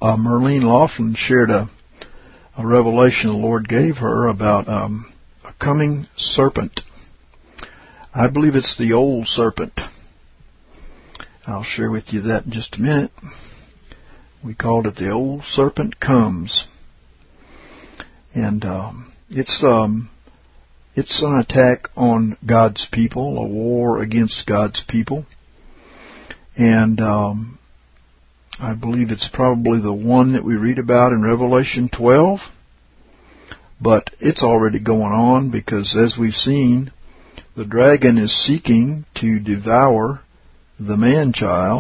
Merlene Laughlin shared a revelation the Lord gave her about a coming serpent. I believe it's the old serpent. I'll share with you that in just a minute. We called it the old serpent comes. And it's an attack on God's people, a war against God's people. And I believe it's probably the one that we read about in Revelation 12. But it's already going on because, as we've seen, the dragon is seeking to devour the man-child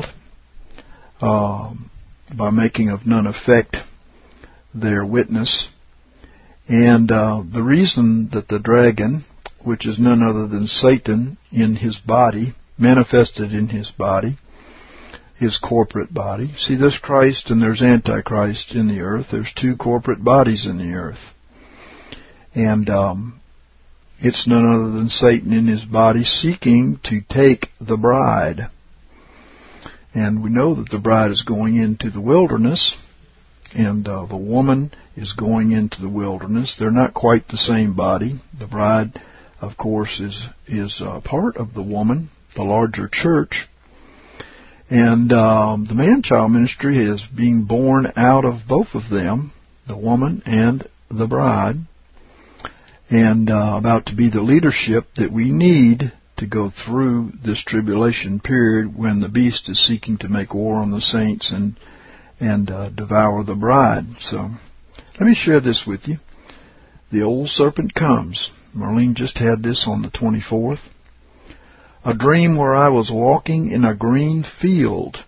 by making of none effect their witness. And the reason that the dragon, which is none other than Satan in his body, manifested in his body, his corporate body. See, there's Christ and there's Antichrist in the earth. There's two corporate bodies in the earth. And it's none other than Satan in his body seeking to take the bride. And we know that the bride is going into the wilderness, and the woman is going into the wilderness. They're not quite the same body. The bride, of course, is part of the woman, the larger church. And the man-child ministry is being born out of both of them, the woman and the bride, and about to be the leadership that we need to go through this tribulation period when the beast is seeking to make war on the saints and devour the bride. So let me share this with you. The old serpent comes. Marlene just had this on the 24th. A dream where I was walking in a green field.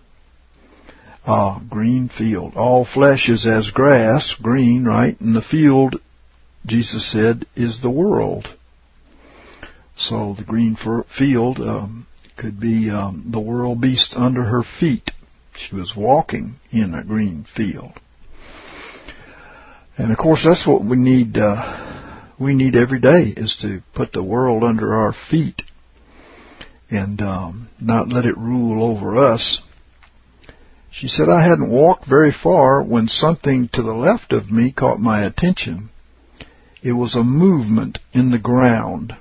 Green field. All flesh is as grass, green, right? And the field, Jesus said, is the world. So the green field could be the world beast under her feet. She was walking in a green field. And of course that's what we need every day, is to put the world under our feet and not let it rule over us. She said, I hadn't walked very far when something to the left of me caught my attention. It was a movement in the ground.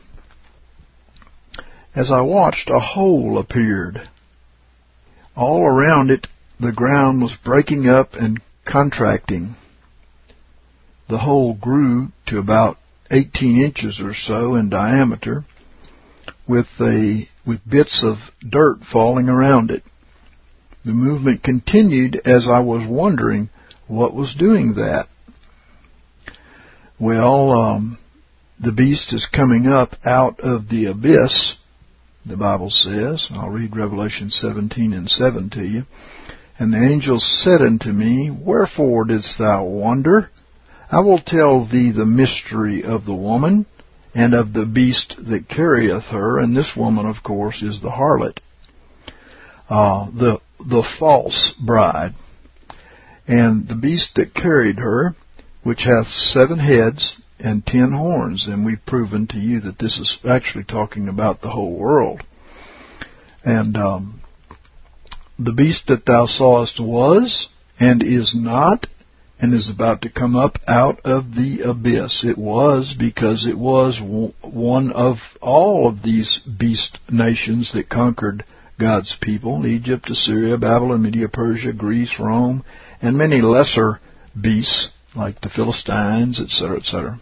As I watched, a hole appeared. All around it, the ground was breaking up and contracting. The hole grew to about 18 inches or so in diameter, with bits of dirt falling around it. The movement continued as I was wondering what was doing that. Well, the beast is coming up out of the abyss, the Bible says. I'll read Revelation 17 and 7 to you. And the angel said unto me, Wherefore didst thou wonder? I will tell thee the mystery of the woman and of the beast that carrieth her. And this woman, of course, is the harlot, the false bride. And the beast that carried her, which hath 7 heads and 10 horns. And we've proven to you that this is actually talking about the whole world. And the beast that thou sawest was, and is not, and is about to come up out of the abyss. It was because it was one of all of these beast nations that conquered God's people: Egypt, Assyria, Babylon, Media, Persia, Greece, Rome, and many lesser beasts like the Philistines, etc., etc.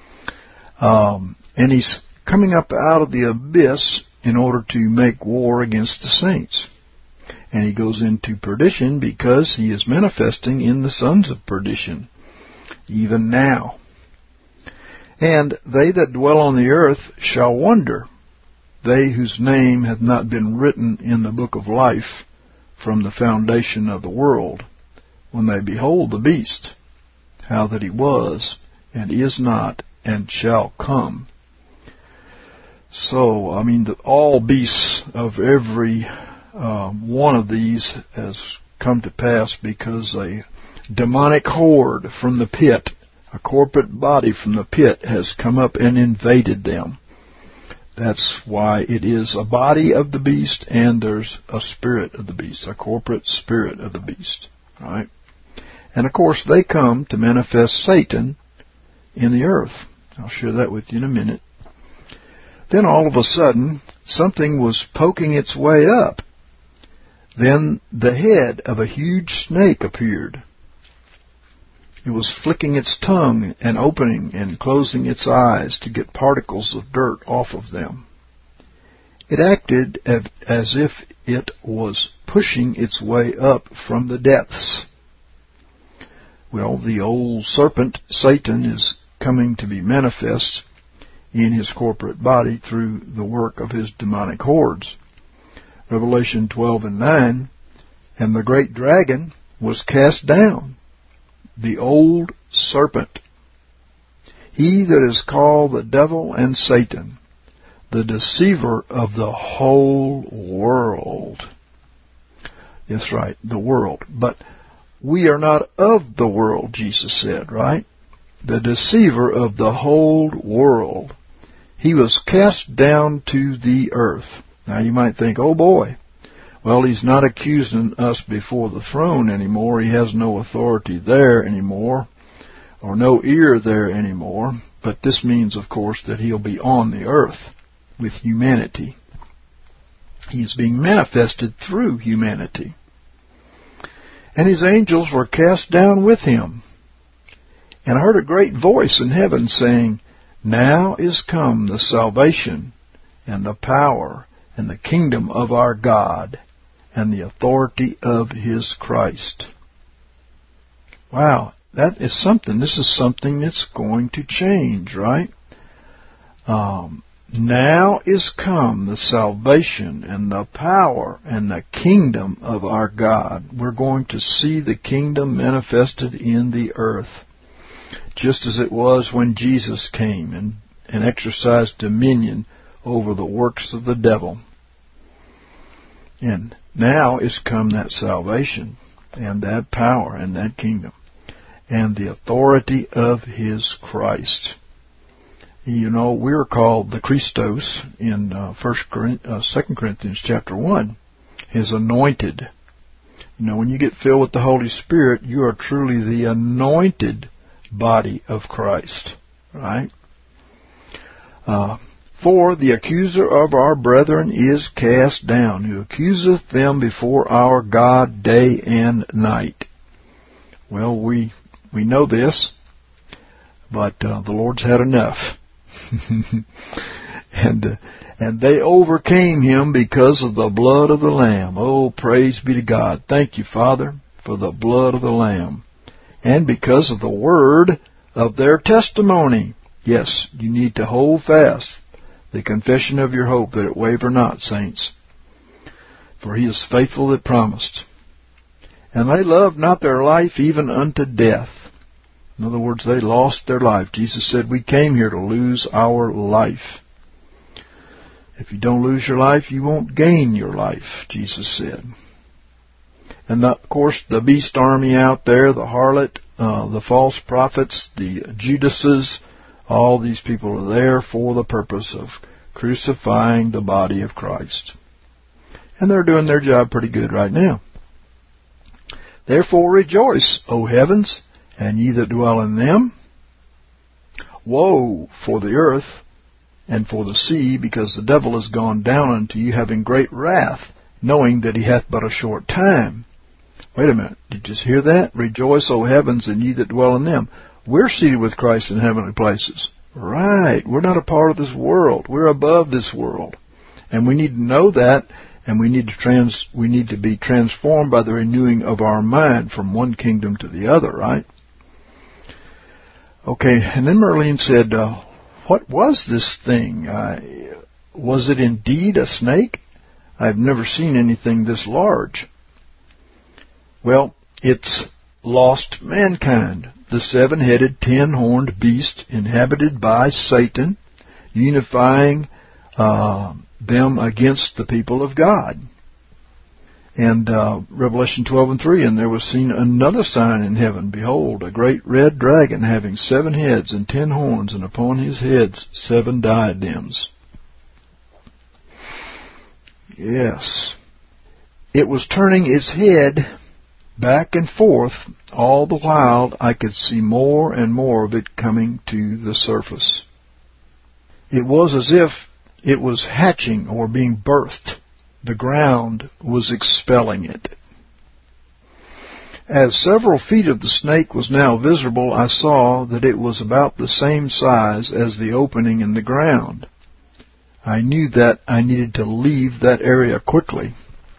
And he's coming up out of the abyss in order to make war against the saints. And he goes into perdition because he is manifesting in the sons of perdition, even now. And they that dwell on the earth shall wonder, they whose name hath not been written in the book of life from the foundation of the world, when they behold the beast, how that he was, and is not, and shall come. So, all beasts of every one of these has come to pass because a demonic horde from the pit, a corporate body from the pit, has come up and invaded them. That's why it is a body of the beast, and there's a spirit of the beast, a corporate spirit of the beast. Right? And of course they come to manifest Satan in the earth. I'll share that with you in a minute. Then all of a sudden, something was poking its way up. Then the head of a huge snake appeared. It was flicking its tongue and opening and closing its eyes to get particles of dirt off of them. It acted as if it was pushing its way up from the depths. Well, the old serpent, Satan, is coming to be manifest in his corporate body through the work of his demonic hordes. Revelation 12:9, and the great dragon was cast down, the old serpent, he that is called the devil and Satan, the deceiver of the whole world. That's right, the world. But we are not of the world, Jesus said, right? The deceiver of the whole world. He was cast down to the earth. Now you might think, oh boy, well, he's not accusing us before the throne anymore. He has no authority there anymore, or no ear there anymore. But this means, of course, that he'll be on the earth with humanity. He is being manifested through humanity. And his angels were cast down with him. And I heard a great voice in heaven saying, now is come the salvation and the power and the kingdom of our God and the authority of his Christ. Wow, that is something. This is something that's going to change, right? Now is come the salvation and the power and the kingdom of our God. We're going to see the kingdom manifested in the earth, just as it was when Jesus came and exercised dominion over the works of the devil. And now is come that salvation and that power and that kingdom and the authority of his Christ. You know, we're called the Christos in 2 Corinthians chapter 1, his anointed. You know, when you get filled with the Holy Spirit, you are truly the anointed body of Christ, right? For the accuser of our brethren is cast down, who accuseth them before our God day and night. Well, we know this, but the Lord's had enough. And they overcame him because of the blood of the Lamb. Oh, praise be to God. Thank you, Father, for the blood of the Lamb. And because of the word of their testimony. Yes, you need to hold fast the confession of your hope, that it waver not, saints. For he is faithful that promised. And they loved not their life even unto death. In other words, they lost their life. Jesus said, we came here to lose our life. If you don't lose your life, you won't gain your life, Jesus said. And of course, the beast army out there, the harlot, the false prophets, the Judases, all these people are there for the purpose of crucifying the body of Christ. And they're doing their job pretty good right now. Therefore rejoice, O heavens, and ye that dwell in them. Woe for the earth and for the sea, because the devil is gone down unto you, having great wrath, knowing that he hath but a short time. Wait a minute, did you just hear that? Rejoice, O heavens, and ye that dwell in them. We're seated with Christ in heavenly places. Right, we're not a part of this world. We're above this world. And we need to know that, and we need to be transformed by the renewing of our mind from one kingdom to the other, right? Okay, and then Merlin said, what was this thing? Was it indeed a snake? I've never seen anything this large. Well, it's lost mankind, the seven-headed, ten-horned beast inhabited by Satan, unifying them against the people of God. And Revelation 12:3, and there was seen another sign in heaven. Behold, a great red dragon having 7 heads and 10 horns, and upon his heads 7 diadems. Yes. It was turning its head back and forth. All the while I could see more and more of it coming to the surface. It was as if it was hatching or being birthed. The ground was expelling it. As several feet of the snake was now visible, I saw that it was about the same size as the opening in the ground. I knew that I needed to leave that area quickly.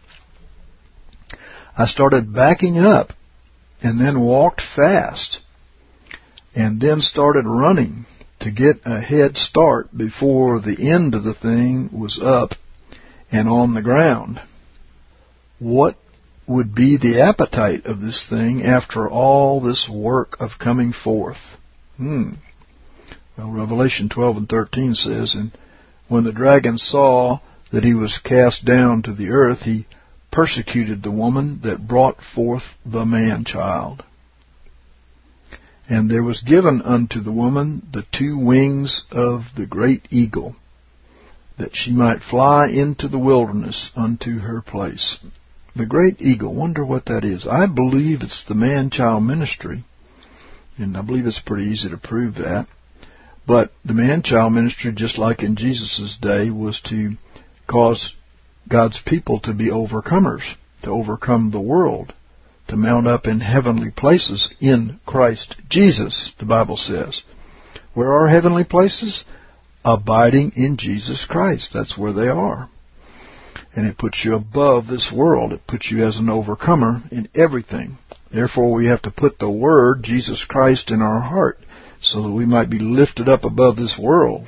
I started backing up and then walked fast and then started running to get a head start before the end of the thing was up and on the ground. What would be the appetite of this thing after all this work of coming forth? Well, Revelation 12 and 13 says, "And when the dragon saw that he was cast down to the earth, he persecuted the woman that brought forth the man-child. And there was given unto the woman the 2 wings of the great eagle, that she might fly into the wilderness unto her place." The great eagle, wonder what that is. I believe it's the man-child ministry, and I believe it's pretty easy to prove that. But the man-child ministry, just like in Jesus' day, was to cause God's people to be overcomers, to overcome the world, to mount up in heavenly places in Christ Jesus, the Bible says. Where are heavenly places? Abiding in Jesus Christ. That's where they are. And it puts you above this world. It puts you as an overcomer in everything. Therefore, we have to put the Word, Jesus Christ, in our heart so that we might be lifted up above this world.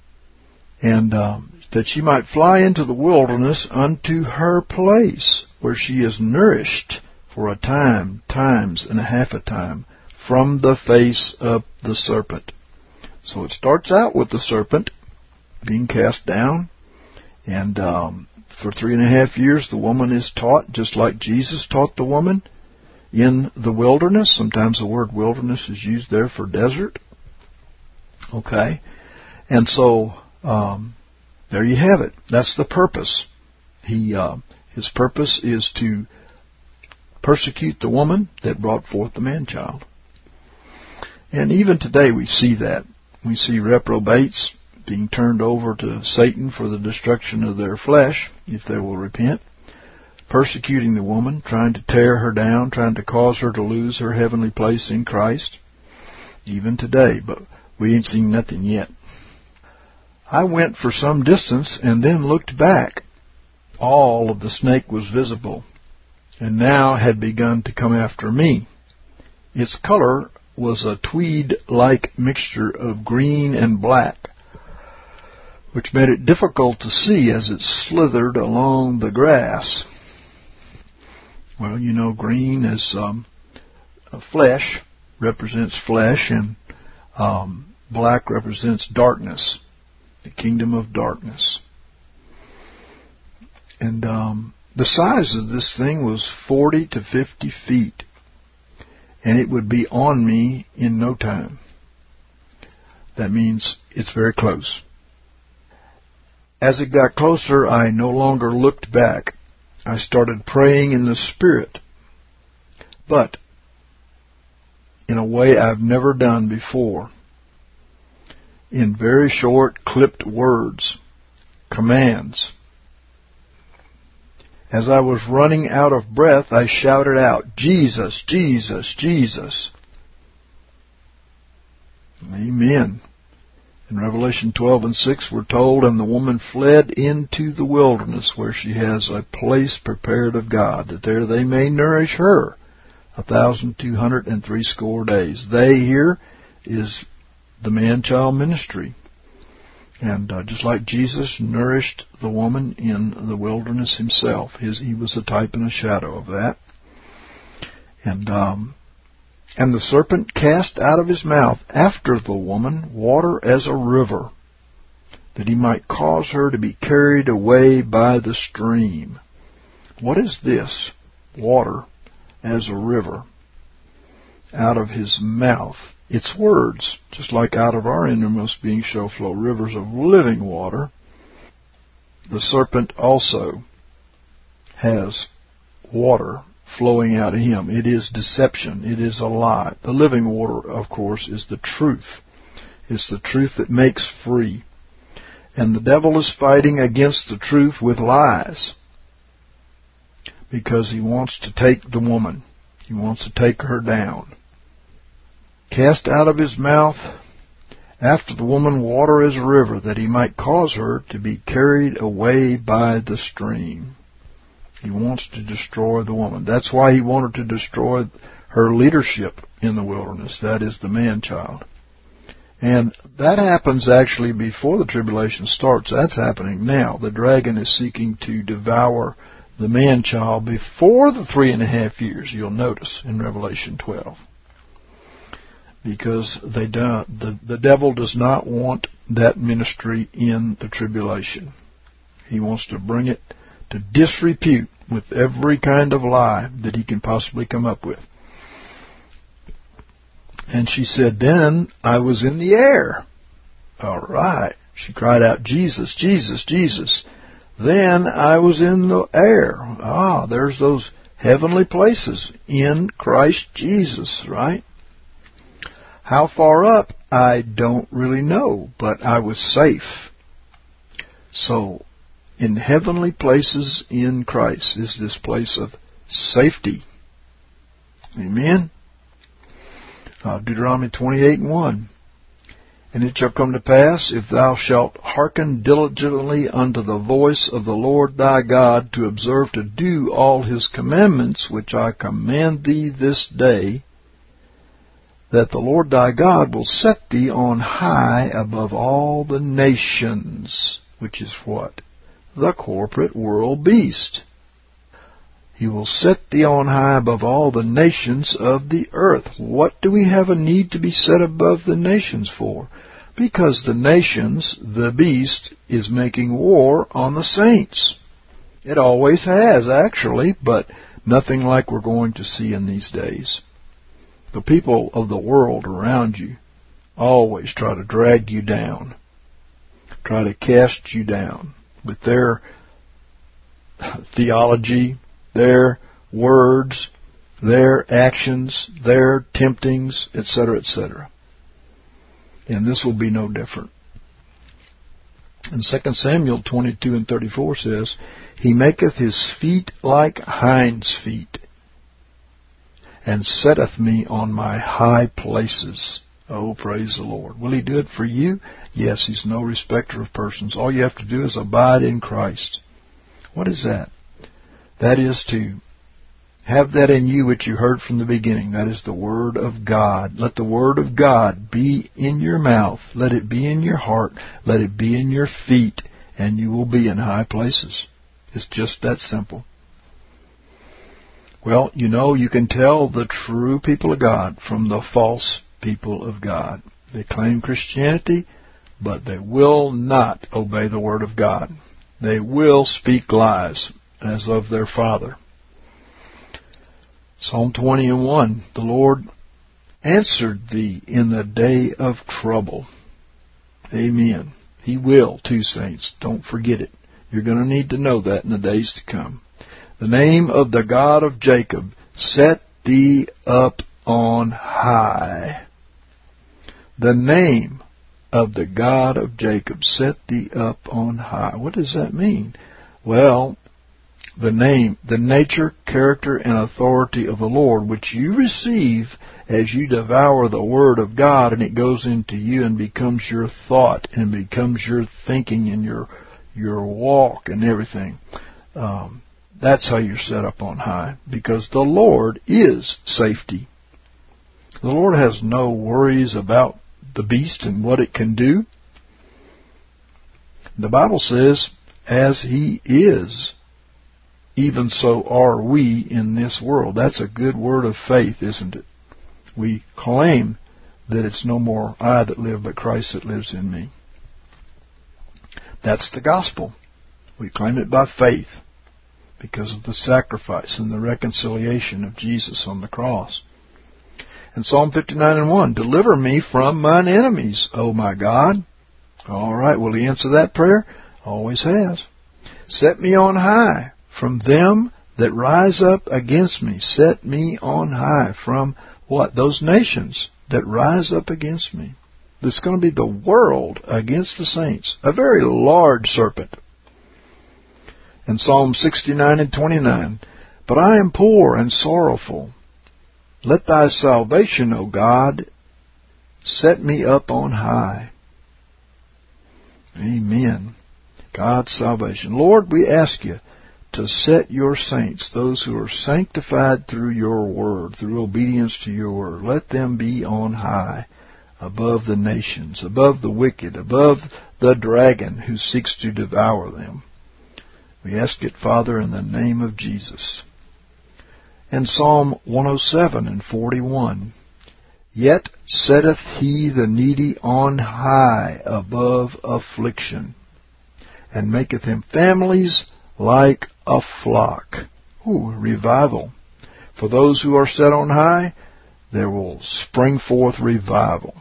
And that she might fly into the wilderness unto her place, where she is nourished for a time, times and a half a time, from the face of the serpent. So it starts out with the serpent being cast down, and for 3.5 years the woman is taught, just like Jesus taught the woman in the wilderness. Sometimes the word wilderness is used there for desert. Okay? And so there you have it. That's the purpose. His purpose is to persecute the woman that brought forth the man-child. And even today we see that. We see reprobates being turned over to Satan for the destruction of their flesh, if they will repent, persecuting the woman, trying to tear her down, trying to cause her to lose her heavenly place in Christ, even today, but we ain't seen nothing yet. I went for some distance and then looked back. All of the snake was visible, and now had begun to come after me. Its color was a tweed-like mixture of green and black, which made it difficult to see as it slithered along the grass. Well, you know, green is flesh, represents flesh, and black represents darkness, the kingdom of darkness. And the size of this thing was 40 to 50 feet, and it would be on me in no time. That means it's very close. As it got closer, I no longer looked back. I started praying in the Spirit, but in a way I've never done before. In very short, clipped words, commands. As I was running out of breath, I shouted out, "Jesus, Jesus, Jesus." Amen. In Revelation 12 and 6, we're told, "And the woman fled into the wilderness, where she has a place prepared of God, that there they may nourish her 1,260 days." They here is the man-child ministry. And just like Jesus nourished the woman in the wilderness himself, he was a type and a shadow of that. And the serpent cast out of his mouth after the woman water as a river, that he might cause her to be carried away by the stream. What is this? Water as a river. Out of his mouth. It's words, just like out of our innermost being shall flow rivers of living water. The serpent also has water flowing out of him. It is deception. It is a lie. The living water, of course, is the truth. It's the truth that makes free. And the devil is fighting against the truth with lies because he wants to take the woman. He wants to take her down. Cast out of his mouth after the woman water as a river, that he might cause her to be carried away by the stream. He wants to destroy the woman. That's why he wanted to destroy her leadership in the wilderness. That is the man-child. And that happens actually before the tribulation starts. That's happening now. The dragon is seeking to devour the man-child before the 3.5 years, you'll notice in Revelation 12. Because the devil does not want that ministry in the tribulation. He wants to bring it to disrepute with every kind of lie that he can possibly come up with. And she said, then I was in the air. All right. She cried out, Jesus, Jesus, Jesus. Then I was in the air. There's those heavenly places in Christ Jesus, right? How far up, I don't really know, but I was safe. So, in heavenly places in Christ is this place of safety. Amen? Deuteronomy 28:1. And it shall come to pass, if thou shalt hearken diligently unto the voice of the Lord thy God, to observe to do all his commandments, which I command thee this day, that the Lord thy God will set thee on high above all the nations, which is what? The corporate world beast. He will set thee on high above all the nations of the earth. What do we have a need to be set above the nations for? Because the nations, the beast, is making war on the saints. It always has, actually, but nothing like we're going to see in these days. The people of the world around you always try to drag you down, try to cast you down with their theology, their words, their actions, their temptings, etc., etc. And this will be no different. And 2 Samuel 22:34 says, He maketh his feet like hinds' feet, and setteth me on my high places. Oh, praise the Lord. Will he do it for you? Yes, he's no respecter of persons. All you have to do is abide in Christ. What is that? That is to have that in you which you heard from the beginning. That is the Word of God. Let the Word of God be in your mouth. Let it be in your heart. Let it be in your feet. And you will be in high places. It's just that simple. Well, you can tell the true people of God from the false people of God. They claim Christianity, but they will not obey the Word of God. They will speak lies as of their father. Psalm 20:1, the Lord answered thee in the day of trouble. Amen. He will too, saints. Don't forget it. You're going to need to know that in the days to come. The name of the God of Jacob set thee up on high. The name of the God of Jacob set thee up on high. What does that mean? Well, the name, the nature, character, and authority of the Lord, which you receive as you devour the Word of God, and it goes into you and becomes your thought and becomes your thinking and your walk and everything. That's how you're set up on high, because the Lord is safety. The Lord has no worries about the beast and what it can do. The Bible says, as He is, even so are we in this world. That's a good word of faith, isn't it? We claim that it's no more I that live, but Christ that lives in me. That's the gospel. We claim it by faith because of the sacrifice and the reconciliation of Jesus on the cross. And Psalm 59:1, deliver me from mine enemies, O my God. All right, will He answer that prayer? Always has. Set me on high from them that rise up against me. Set me on high from what? Those nations that rise up against me. There's going to be the world against the saints. A very large serpent. In Psalm 69 and 29, but I am poor and sorrowful. Let thy salvation, O God, set me up on high. Amen. God's salvation. Lord, we ask you to set your saints, those who are sanctified through your word, through obedience to your word, let them be on high, above the nations, above the wicked, above the dragon who seeks to devour them. We ask it, Father, in the name of Jesus. And Psalm 107 and 41, yet setteth he the needy on high above affliction, and maketh him families like a flock. Ooh, revival. For those who are set on high, there will spring forth revival.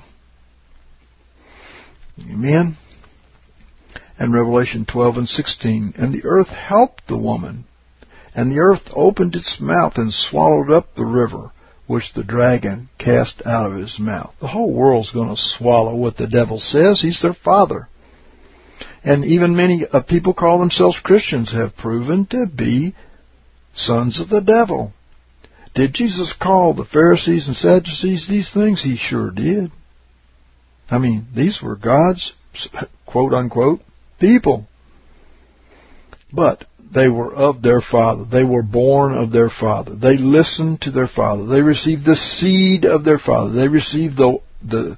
Amen. And Revelation 12 and 16, and the earth helped the woman, and the earth opened its mouth and swallowed up the river, which the dragon cast out of his mouth. The whole world's going to swallow what the devil says. He's their father. And even many people call themselves Christians have proven to be sons of the devil. Did Jesus call the Pharisees and Sadducees these things? He sure did. I mean, these were God's, quote-unquote, people. But they were of their father. They were born of their father. They listened to their father. They received the seed of their father. They received the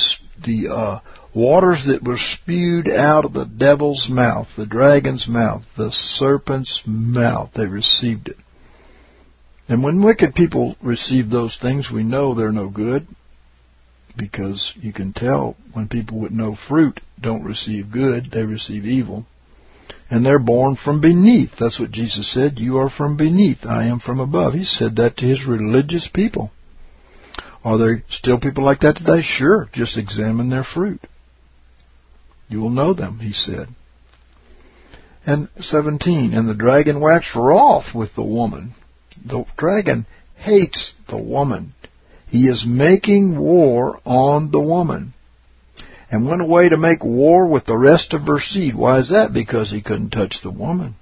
waters that were spewed out of the devil's mouth, the dragon's mouth, the serpent's mouth. They received it. And when wicked people receive those things, we know they're no good, because you can tell when people with no fruit don't receive good, they receive evil. And they're born from beneath. That's what Jesus said. You are from beneath. I am from above. He said that to his religious people. Are there still people like that today? Sure. Just examine their fruit. You will know them, he said. And 17, and the dragon waxed wroth with the woman. The dragon hates the woman. He is making war on the woman, and went away to make war with the rest of her seed. Why is that? Because he couldn't touch the woman.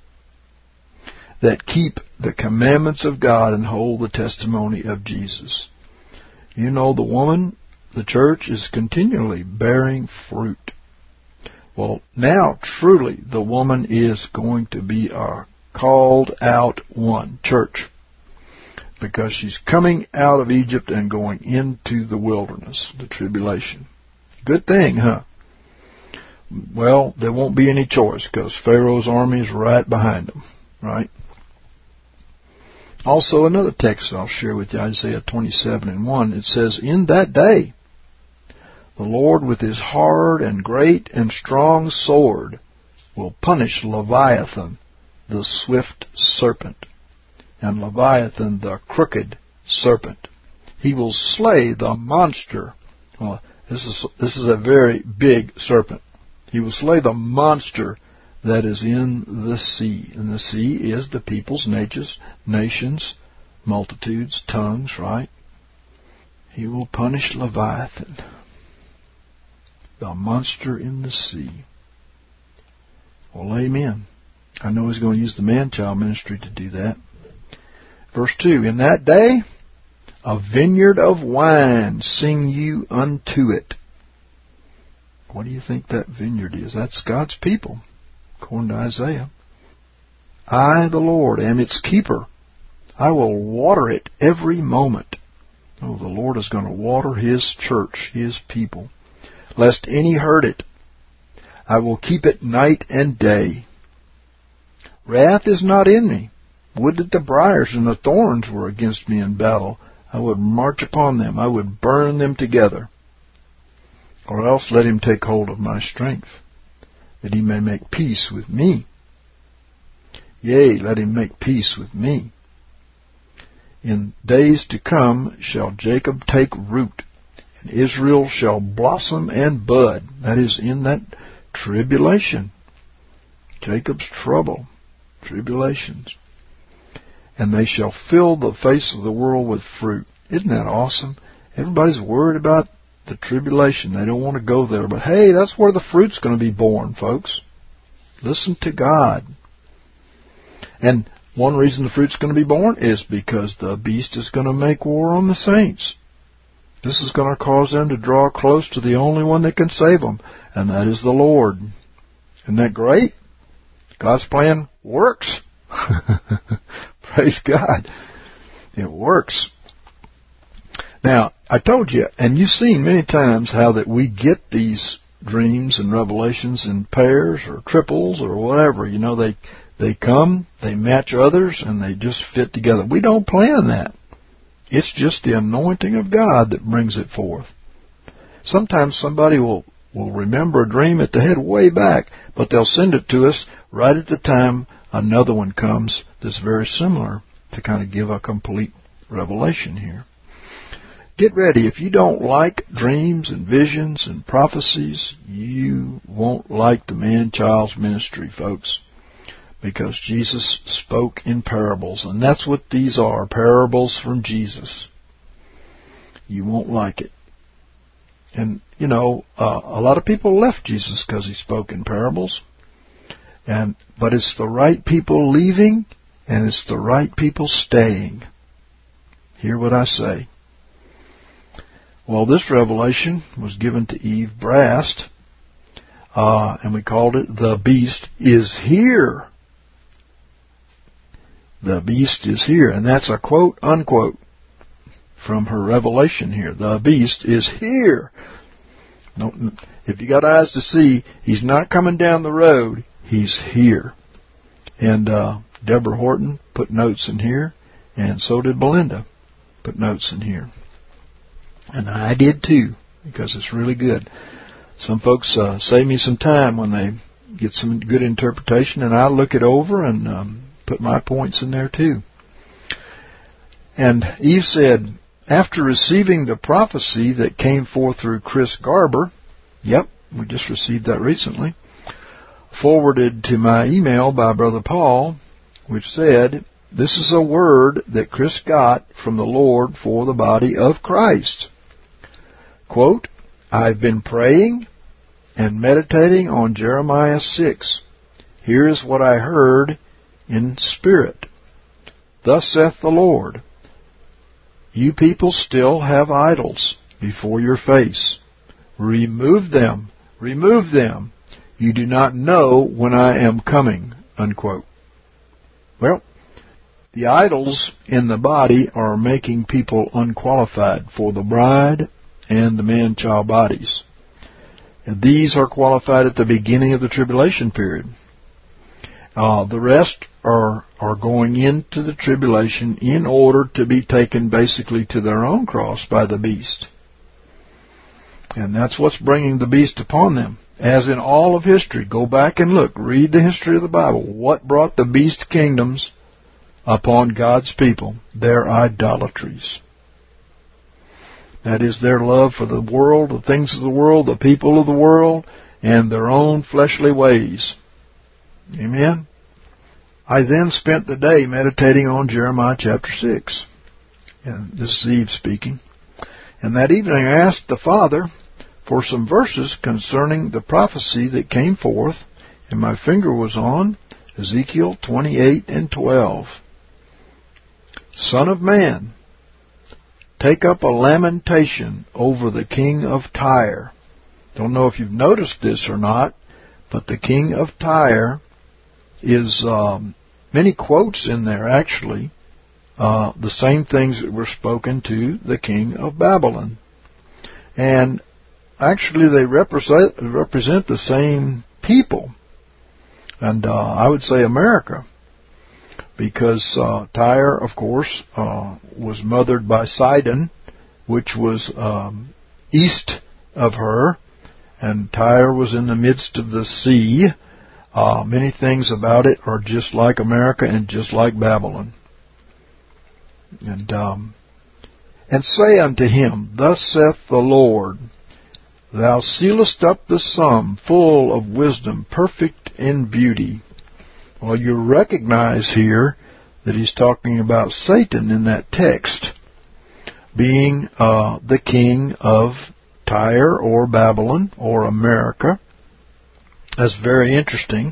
That keep the commandments of God and hold the testimony of Jesus. You know, the woman, the church, is continually bearing fruit. Well, now, truly, the woman is going to be our called out one, church. Because she's coming out of Egypt and going into the wilderness, the tribulation. Good thing, huh? Well, there won't be any choice because Pharaoh's army is right behind them, right? Also, another text I'll share with you, Isaiah 27 and 1. It says, in that day, the Lord with his hard and great and strong sword will punish Leviathan, the swift serpent, and Leviathan, the crooked serpent. He will slay the monster. Well, this is a very big serpent. He will slay the monster that is in the sea. And the sea is the peoples, nations, multitudes, tongues, right? He will punish Leviathan, the monster in the sea. Well, amen. I know he's going to use the man-child ministry to do that. Verse 2, in that day, a vineyard of wine sing you unto it. What do you think that vineyard is? That's God's people, according to Isaiah. I, the Lord, am its keeper. I will water it every moment. Oh, the Lord is going to water his church, his people, lest any hurt it. I will keep it night and day. Wrath is not in me. Would that the briars and the thorns were against me in battle. I would march upon them. I would burn them together. Or else let him take hold of my strength, that he may make peace with me. Yea, let him make peace with me. In days to come shall Jacob take root, and Israel shall blossom and bud. That is, in that tribulation. Jacob's trouble. Tribulations. and they shall fill the face of the world with fruit. Isn't that awesome? Everybody's worried about the tribulation. They don't want to go there. But hey, that's where the fruit's going to be born, folks. Listen to God. And one reason the fruit's going to be born is because the beast is going to make war on the saints. This is going to cause them to draw close to the only one that can save them, and that is the Lord. Isn't that great? God's plan works. Praise God. It works. Now, I told you, and you've seen many times how that we get these dreams and revelations in pairs or triples or whatever. You know, they come, they match others, and they just fit together. We don't plan that. It's just the anointing of God that brings it forth. Sometimes somebody will remember a dream at the head way back, but they'll send it to us right at the time another one comes that's very similar to kind of give a complete revelation here. Get ready. If you don't like dreams and visions and prophecies, you won't like the man-child's ministry, folks, because Jesus spoke in parables, and that's what these are, parables from Jesus. You won't like it. And, you know, a lot of people left Jesus because he spoke in parables. But it's the right people leaving, and it's the right people staying. Hear what I say. Well, this revelation was given to Eve Brast, and we called it The Beast is Here. The Beast is Here. And that's a quote, unquote, from her revelation here. The Beast is here. If you got eyes to see, he's not coming down the road. He's here. And Deborah Horton put notes in here, and so did Belinda put notes in here. And I did too, because it's really good. Some folks save me some time when they get some good interpretation, and I look it over and put my points in there too. And Eve said, after receiving the prophecy that came forth through Chris Garber, yep, we just received that recently, forwarded to my email by Brother Paul, which said, this is a word that Chris got from the Lord for the body of Christ. Quote, I've been praying and meditating on Jeremiah 6. Here is what I heard in spirit. Thus saith the Lord, you people still have idols before your face. Remove them. Remove them. You do not know when I am coming. Unquote. Well, the idols in the body are making people unqualified for the bride and the man-child bodies. And these are qualified at the beginning of the tribulation period. The rest are going into the tribulation in order to be taken basically to their own cross by the beast. And that's what's bringing the beast upon them. As in all of history, go back and look, read the history of the Bible. What brought the beast kingdoms upon God's people? Their idolatries. That is their love for the world, the things of the world, the people of the world, and their own fleshly ways. Amen? I then spent the day meditating on Jeremiah chapter 6. And this is Eve speaking. And that evening I asked the Father for some verses concerning the prophecy that came forth, and my finger was on Ezekiel 28 and 12. Son of man, take up a lamentation over the king of Tyre. Don't know if you've noticed this or not, but the king of Tyre is many quotes in there, actually. The same things that were spoken to the king of Babylon. And actually they represent the same people. And I would say America. Because Tyre, of course, was mothered by Sidon, which was east of her. And Tyre was in the midst of the sea. Many things about it are just like America and just like Babylon. And say unto him, thus saith the Lord, thou sealest up the sum, full of wisdom, perfect in beauty. Well, you recognize here that he's talking about Satan in that text being the king of Tyre or Babylon or America. That's very interesting.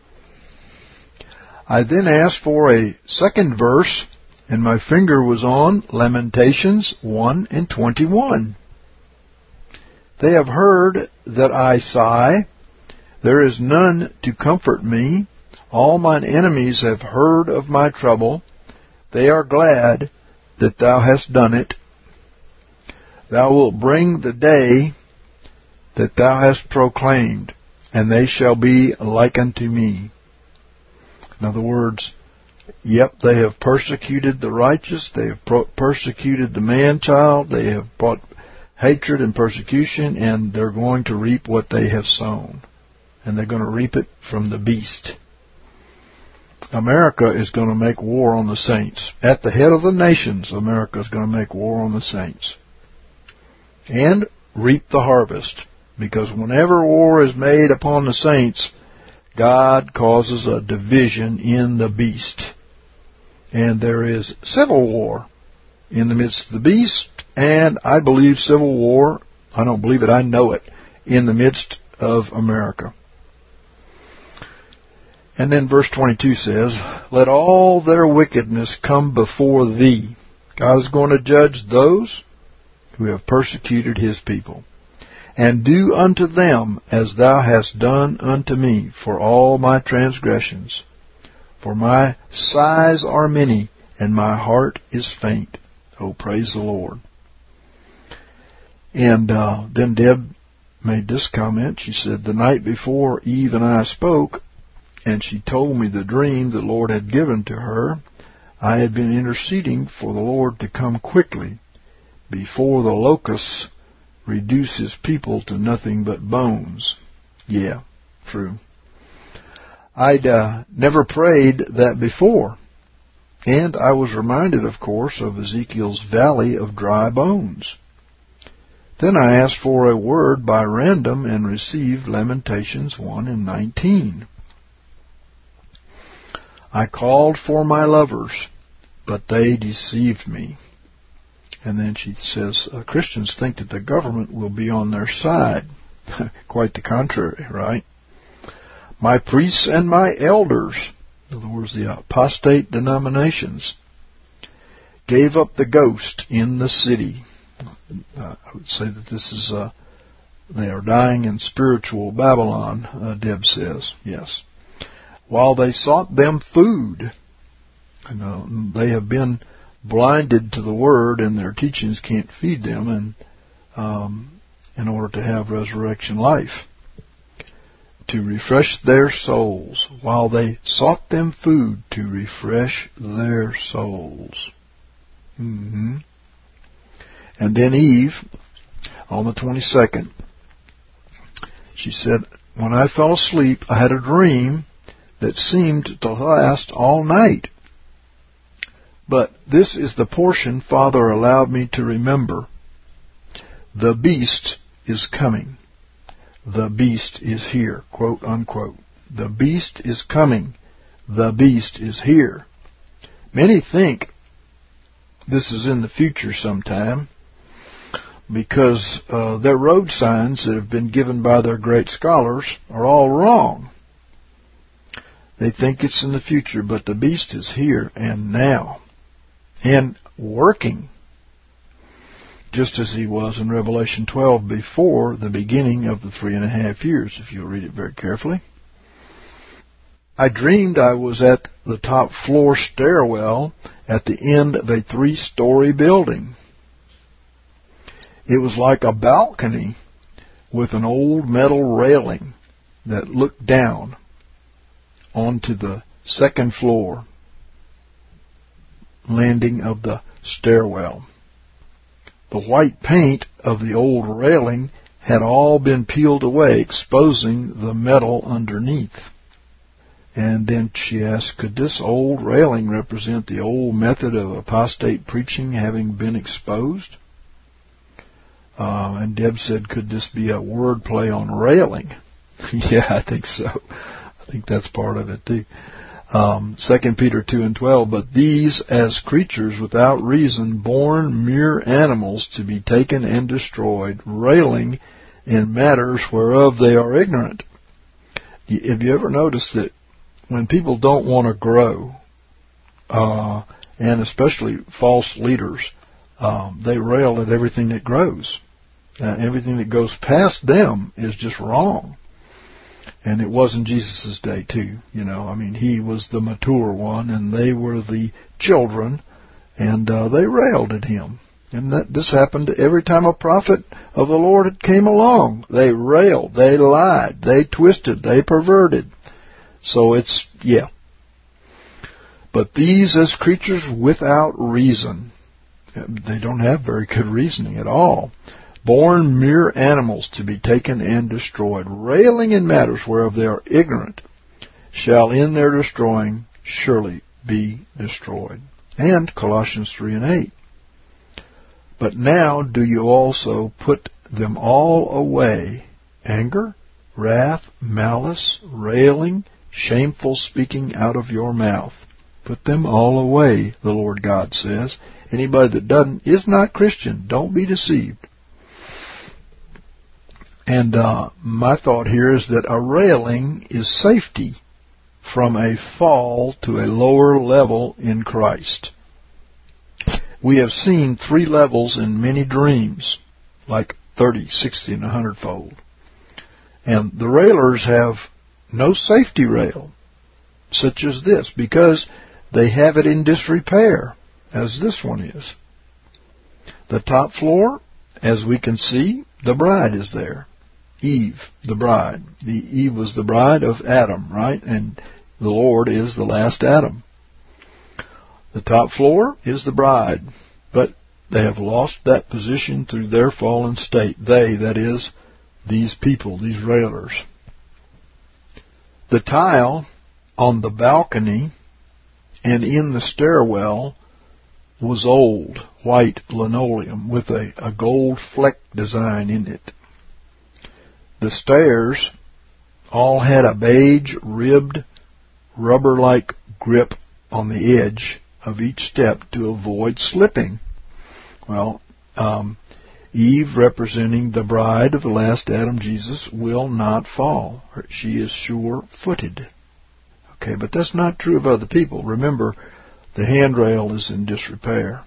I then asked for a second verse, and my finger was on Lamentations 1:21. They have heard that I sigh. There is none to comfort me. All mine enemies have heard of my trouble. They are glad that thou hast done it. Thou wilt bring the day that thou hast proclaimed, and they shall be like unto me. In other words, they have persecuted the righteous, they have persecuted the man-child, they have brought hatred and persecution, and they're going to reap what they have sown. And they're going to reap it from the beast. America is going to make war on the saints. At the head of the nations, America is going to make war on the saints. And reap the harvest. Because whenever war is made upon the saints, God causes a division in the beast. And there is civil war in the midst of the beast, and I believe civil war, I don't believe it, I know it, in the midst of America. And then verse 22 says, let all their wickedness come before thee. God is going to judge those who have persecuted his people. And do unto them as thou hast done unto me for all my transgressions. For my sighs are many, and my heart is faint. Oh, praise the Lord. And then Deb made this comment. She said, the night before Eve and I spoke, and she told me the dream the Lord had given to her, I had been interceding for the Lord to come quickly, before the locusts reduce his people to nothing but bones. Yeah, true. I'd never prayed that before. And I was reminded, of course, of Ezekiel's valley of dry bones. Then I asked for a word by random and received Lamentations 1:19. I called for my lovers, but they deceived me. And then she says, Christians think that the government will be on their side. Quite the contrary, right? My priests and my elders, in other words, the apostate denominations, gave up the ghost in the city. I would say that this is, they are dying in spiritual Babylon, Deb says, yes. While they sought them food, they have been blinded to the Word, and their teachings can't feed them, and in order to have resurrection life. To refresh their souls, while they sought them food to refresh their souls. And then Eve, on the 22nd, she said, when I fell asleep, I had a dream that seemed to last all night. But this is the portion Father allowed me to remember. The beast is coming. The beast is here, quote unquote. The beast is coming. The beast is here. Many think this is in the future sometime because their road signs that have been given by their great scholars are all wrong. They think it's in the future, but the beast is here and now and working, just as he was in Revelation 12 before the beginning of the 3.5 years, if you'll read it very carefully. I dreamed I was at the top floor stairwell at the end of a 3-story building. It was like a balcony with an old metal railing that looked down onto the second floor landing of the stairwell. The white paint of the old railing had all been peeled away, exposing the metal underneath. And then she asked, could this old railing represent the old method of apostate preaching having been exposed? And Deb said, could this be a word play on railing? Yeah, I think so. I think that's part of it too. 2 Peter 2:12, but these as creatures without reason, born mere animals to be taken and destroyed, railing in matters whereof they are ignorant. Have you ever noticed that when people don't want to grow, and especially false leaders, they rail at everything that grows. Everything that goes past them is just wrong. And it was in Jesus' day, too. He was the mature one, and they were the children, and they railed at him. And this happened every time a prophet of the Lord came along. They railed, they lied, they twisted, they perverted. So But these as creatures without reason. They don't have very good reasoning at all. Born mere animals to be taken and destroyed, railing in matters whereof they are ignorant, shall in their destroying surely be destroyed. And Colossians 3:8. But now do you also put them all away, anger, wrath, malice, railing, shameful speaking out of your mouth. Put them all away, the Lord God says. Anybody that doesn't is not Christian. Don't be deceived. And my thought here is that a railing is safety from a fall to a lower level in Christ. We have seen 3 levels in many dreams, like 30, 60, and 100-fold. And the railers have no safety rail, such as this, because they have it in disrepair, as this one is. The top floor, as we can see, the bride is there. Eve, the bride. Eve was the bride of Adam, right? And the Lord is the last Adam. The top floor is the bride, but they have lost that position through their fallen state. They, that is, these people, these railers. The tile on the balcony and in the stairwell was old, white linoleum with a gold fleck design in it. The stairs all had a beige, ribbed, rubber-like grip on the edge of each step to avoid slipping. Well, Eve, representing the bride of the last Adam, Jesus, will not fall. She is sure-footed. Okay, but that's not true of other people. Remember, the handrail is in disrepair.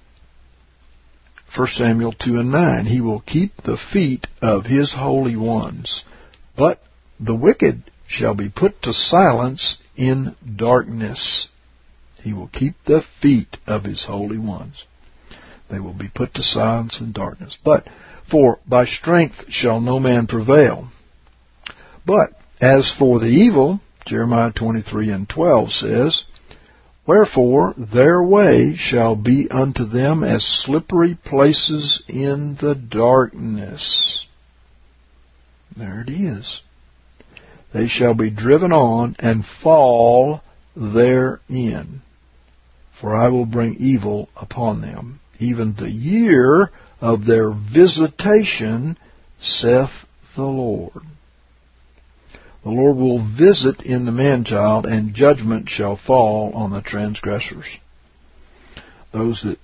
1 Samuel 2:9, He will keep the feet of His holy ones, but the wicked shall be put to silence in darkness. He will keep the feet of His holy ones. They will be put to silence in darkness. But for by strength shall no man prevail. But as for the evil, Jeremiah 23:12 says, Wherefore their way shall be unto them as slippery places in the darkness. There it is. They shall be driven on and fall therein. For I will bring evil upon them, even the year of their visitation, saith the Lord. The Lord will visit in the man-child, and judgment shall fall on the transgressors. Those that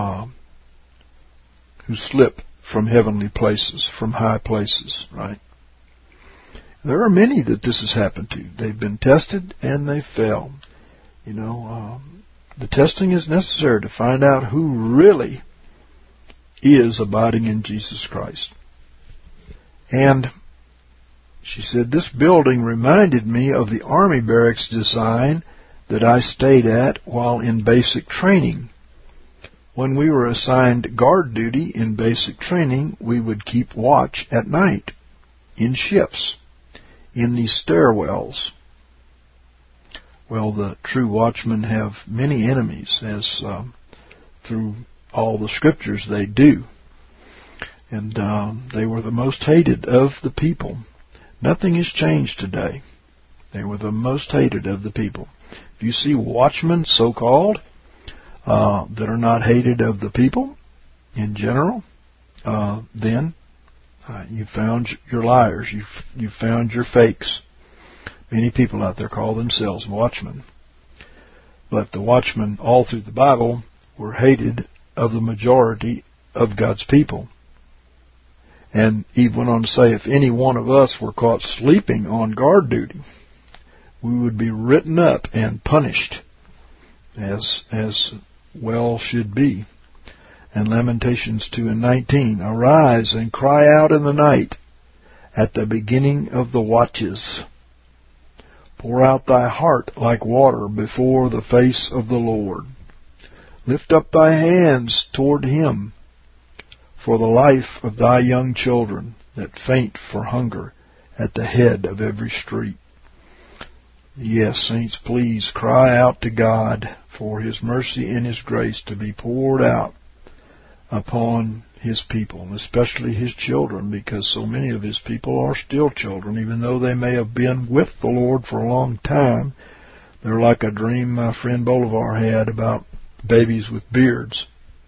who slip from heavenly places, from high places, right? There are many that this has happened to. They've been tested and they fell. The testing is necessary to find out who really is abiding in Jesus Christ. And she said, this building reminded me of the Army barracks design that I stayed at while in basic training. When we were assigned guard duty in basic training, we would keep watch at night, in shifts, in these stairwells. Well, the true watchmen have many enemies, as through all the scriptures they do. And they were the most hated of the people. Nothing has changed today. They were the most hated of the people. If you see watchmen, so-called, that are not hated of the people in general, then you found your liars. You found your fakes. Many people out there call themselves watchmen. But the watchmen all through the Bible were hated of the majority of God's people. And Eve went on to say, if any one of us were caught sleeping on guard duty, we would be written up and punished, as well should be. And Lamentations 2:19, arise and cry out in the night at the beginning of the watches. Pour out thy heart like water before the face of the Lord. Lift up thy hands toward him for the life of thy young children that faint for hunger at the head of every street. Yes, saints, please cry out to God for his mercy and his grace to be poured out upon his people, and especially his children, because so many of his people are still children, even though they may have been with the Lord for a long time. They're like a dream my friend Bolivar had about babies with beards.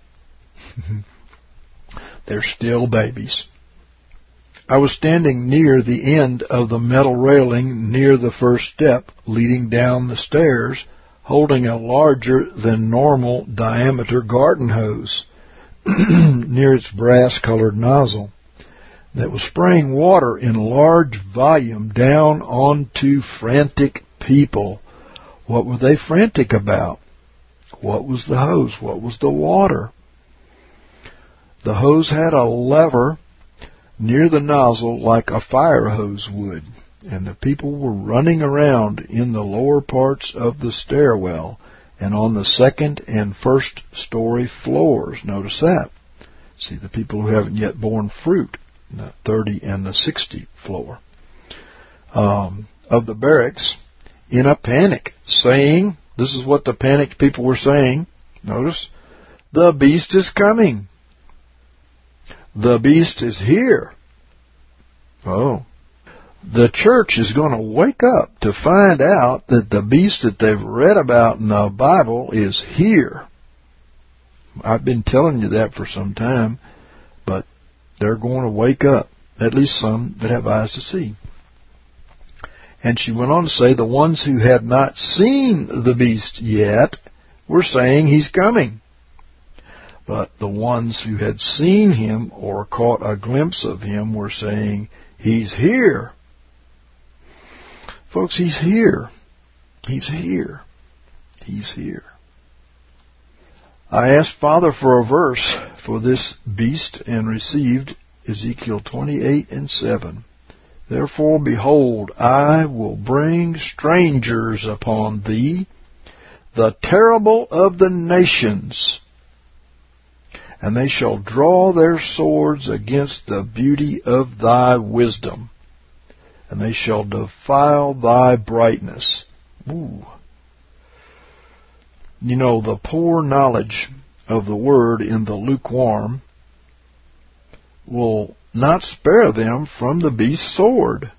They're still babies. I was standing near the end of the metal railing near the first step leading down the stairs, holding a larger than normal diameter garden hose near its brass-colored nozzle that was spraying water in large volume down onto frantic people. What were they frantic about? What was the hose? What was the water? The hose had a lever near the nozzle like a fire hose would, and the people were running around in the lower parts of the stairwell and on the second and first story floors. Notice that. See, the people who haven't yet borne fruit, the 30 and the 60 floor of the barracks, in a panic, saying, this is what the panicked people were saying, notice, the beast is coming. The beast is here. Oh. The church is going to wake up to find out that the beast that they've read about in the Bible is here. I've been telling you that for some time, but they're going to wake up, at least some that have eyes to see. And she went on to say the ones who had not seen the beast yet were saying he's coming. But the ones who had seen him or caught a glimpse of him were saying, he's here. Folks, he's here. He's here. He's here. I asked Father for a verse for this beast and received Ezekiel 28:7. Therefore, behold, I will bring strangers upon thee, the terrible of the nations, and they shall draw their swords against the beauty of thy wisdom, and they shall defile thy brightness. Ooh. You know, the poor knowledge of the word in the lukewarm will not spare them from the beast's sword.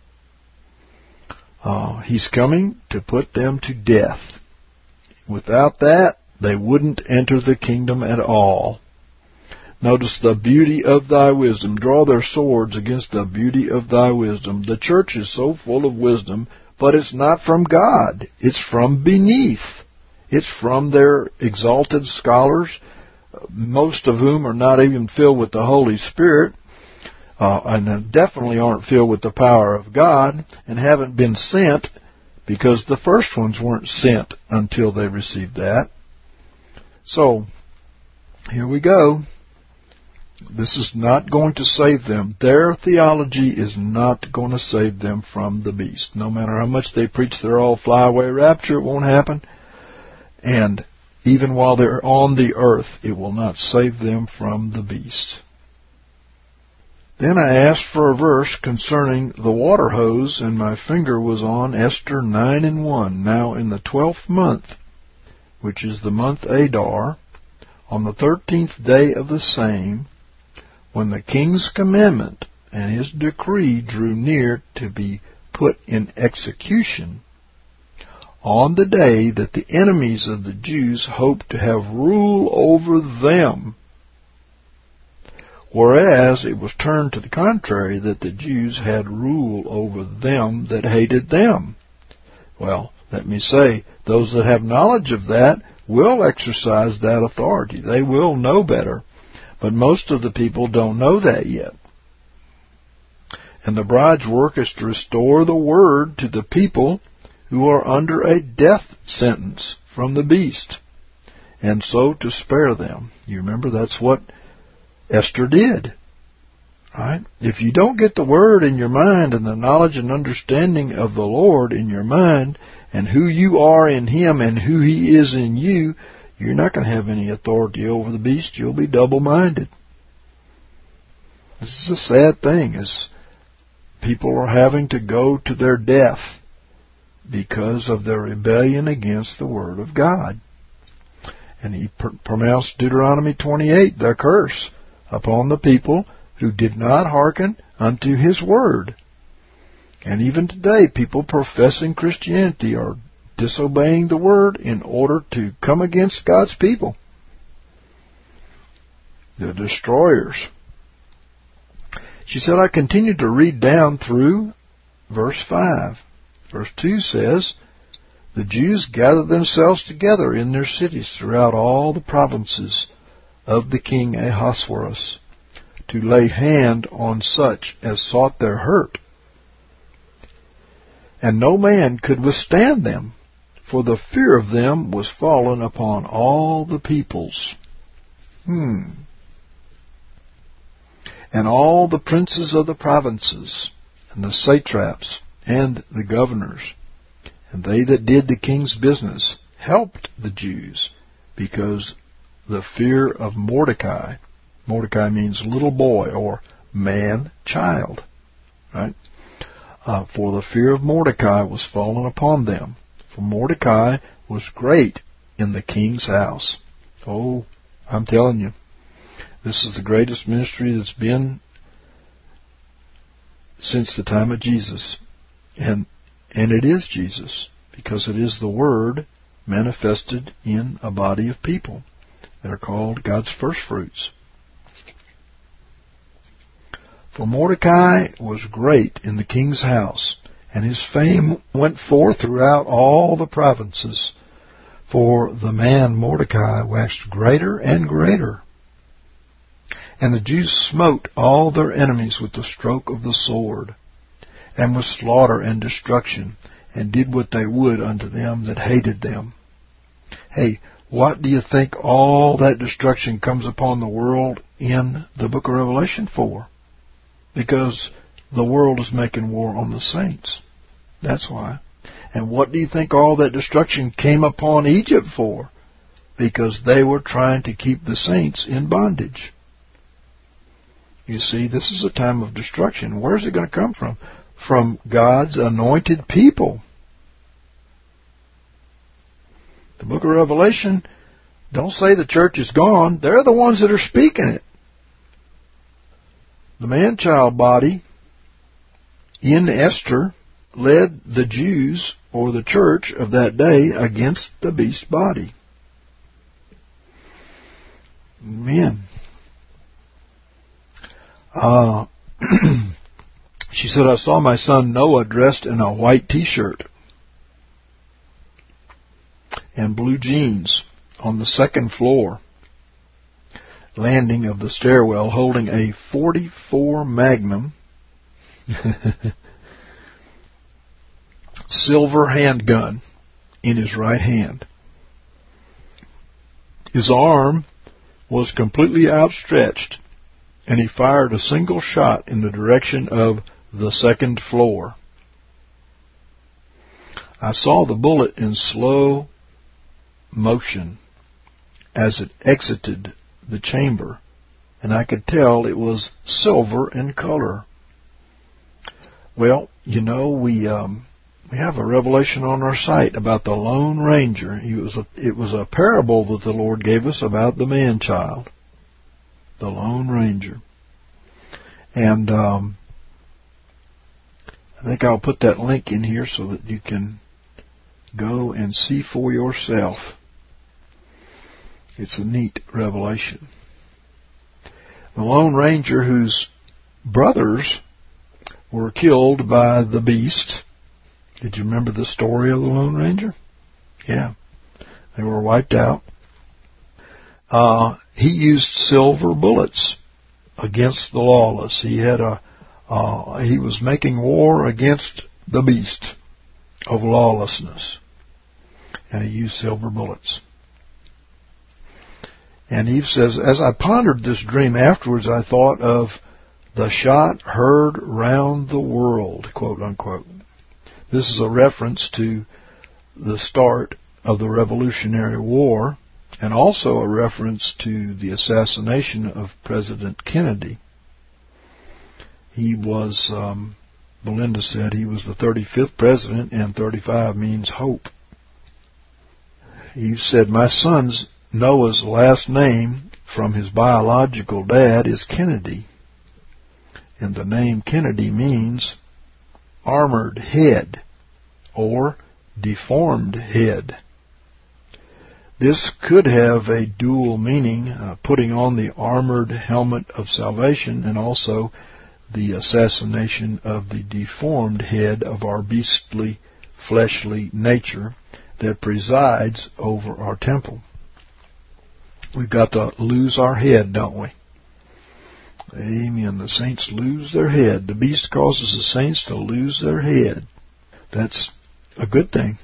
He's coming to put them to death. Without that, they wouldn't enter the kingdom at all. Notice the beauty of thy wisdom. Draw their swords against the beauty of thy wisdom. The church is so full of wisdom, but it's not from God. It's from beneath. It's from their exalted scholars, most of whom are not even filled with the Holy Spirit, and definitely aren't filled with the power of God, and haven't been sent, because the first ones weren't sent until they received that. So, here we go. This is not going to save them. Their theology is not going to save them from the beast. No matter how much they preach their all fly-away rapture, it won't happen. And even while they're on the earth, it will not save them from the beast. Then I asked for a verse concerning the water hose, and my finger was on Esther 9:1. Now in the 12th month, which is the month Adar, on the 13th day of the same, when the king's commandment and his decree drew near to be put in execution, on the day that the enemies of the Jews hoped to have rule over them, whereas it was turned to the contrary, that the Jews had rule over them that hated them. Well, let me say, those that have knowledge of that will exercise that authority. They will know better. But most of the people don't know that yet. And the bride's work is to restore the word to the people who are under a death sentence from the beast, and so to spare them. You remember that's what Esther did. Right? If you don't get the word in your mind and the knowledge and understanding of the Lord in your mind and who you are in Him and who He is in you, you're not going to have any authority over the beast. You'll be double-minded. This is a sad thing, is people are having to go to their death because of their rebellion against the Word of God. And He pronounced Deuteronomy 28, the curse, upon the people who did not hearken unto His Word. And even today, people professing Christianity are disobeying the Word in order to come against God's people. The destroyers. She said, I continued to read down through verse 5. Verse 2 says, the Jews gathered themselves together in their cities throughout all the provinces of the king Ahasuerus to lay hand on such as sought their hurt. And no man could withstand them, for the fear of them was fallen upon all the peoples. And all the princes of the provinces, and the satraps, and the governors, and they that did the king's business, helped the Jews, because the fear of Mordecai. Mordecai means little boy or man-child. Right? For the fear of Mordecai was fallen upon them. For Mordecai was great in the king's house. Oh, I'm telling you, this is the greatest ministry that's been since the time of Jesus. And it is Jesus, because it is the Word manifested in a body of people that are called God's first fruits. For Mordecai was great in the king's house, and his fame went forth throughout all the provinces. For the man Mordecai waxed greater and greater. And the Jews smote all their enemies with the stroke of the sword, and with slaughter and destruction, and did what they would unto them that hated them. Hey, what do you think all that destruction comes upon the world in the book of Revelation for? Because the world is making war on the saints. That's why. And what do you think all that destruction came upon Egypt for? Because they were trying to keep the saints in bondage. You see, this is a time of destruction. Where is it going to come from? From God's anointed people. The book of Revelation, don't say the church is gone. They're the ones that are speaking it. The man-child body in Esther led the Jews, or the church of that day, against the beast body. Amen. She said, I saw my son Noah dressed in a white t-shirt and blue jeans on the second floor landing of the stairwell, holding a .44 Magnum silver handgun in his right hand. His arm was completely outstretched, and he fired a single shot in the direction of the second floor. I saw the bullet in slow motion as it exited the chamber, and I could tell it was silver in color. Well, you know, we have a revelation on our site about the Lone Ranger. It was a parable that the Lord gave us about the man-child, the Lone Ranger. And I think I'll put that link in here so that you can go and see for yourself. It's a neat revelation. The Lone Ranger, whose brothers were killed by the beast, Did you remember the story of the Lone Ranger? Yeah. They were wiped out. He used silver bullets against the lawless. He was making war against the beast of lawlessness. And he used silver bullets. And Eve says, as I pondered this dream afterwards, I thought of the shot heard round the world, quote unquote. This is a reference to the start of the Revolutionary War, and also a reference to the assassination of President Kennedy. He was, Belinda said, he was the 35th president, and 35 means hope. Eve said, my son's Noah's last name from his biological dad is Kennedy. And the name Kennedy means armored head or deformed head. This could have a dual meaning, putting on the armored helmet of salvation and also the assassination of the deformed head of our beastly, fleshly nature that presides over our temple. We've got to lose our head, don't we? Amen. The saints lose their head. The beast causes the saints to lose their head. That's a good thing.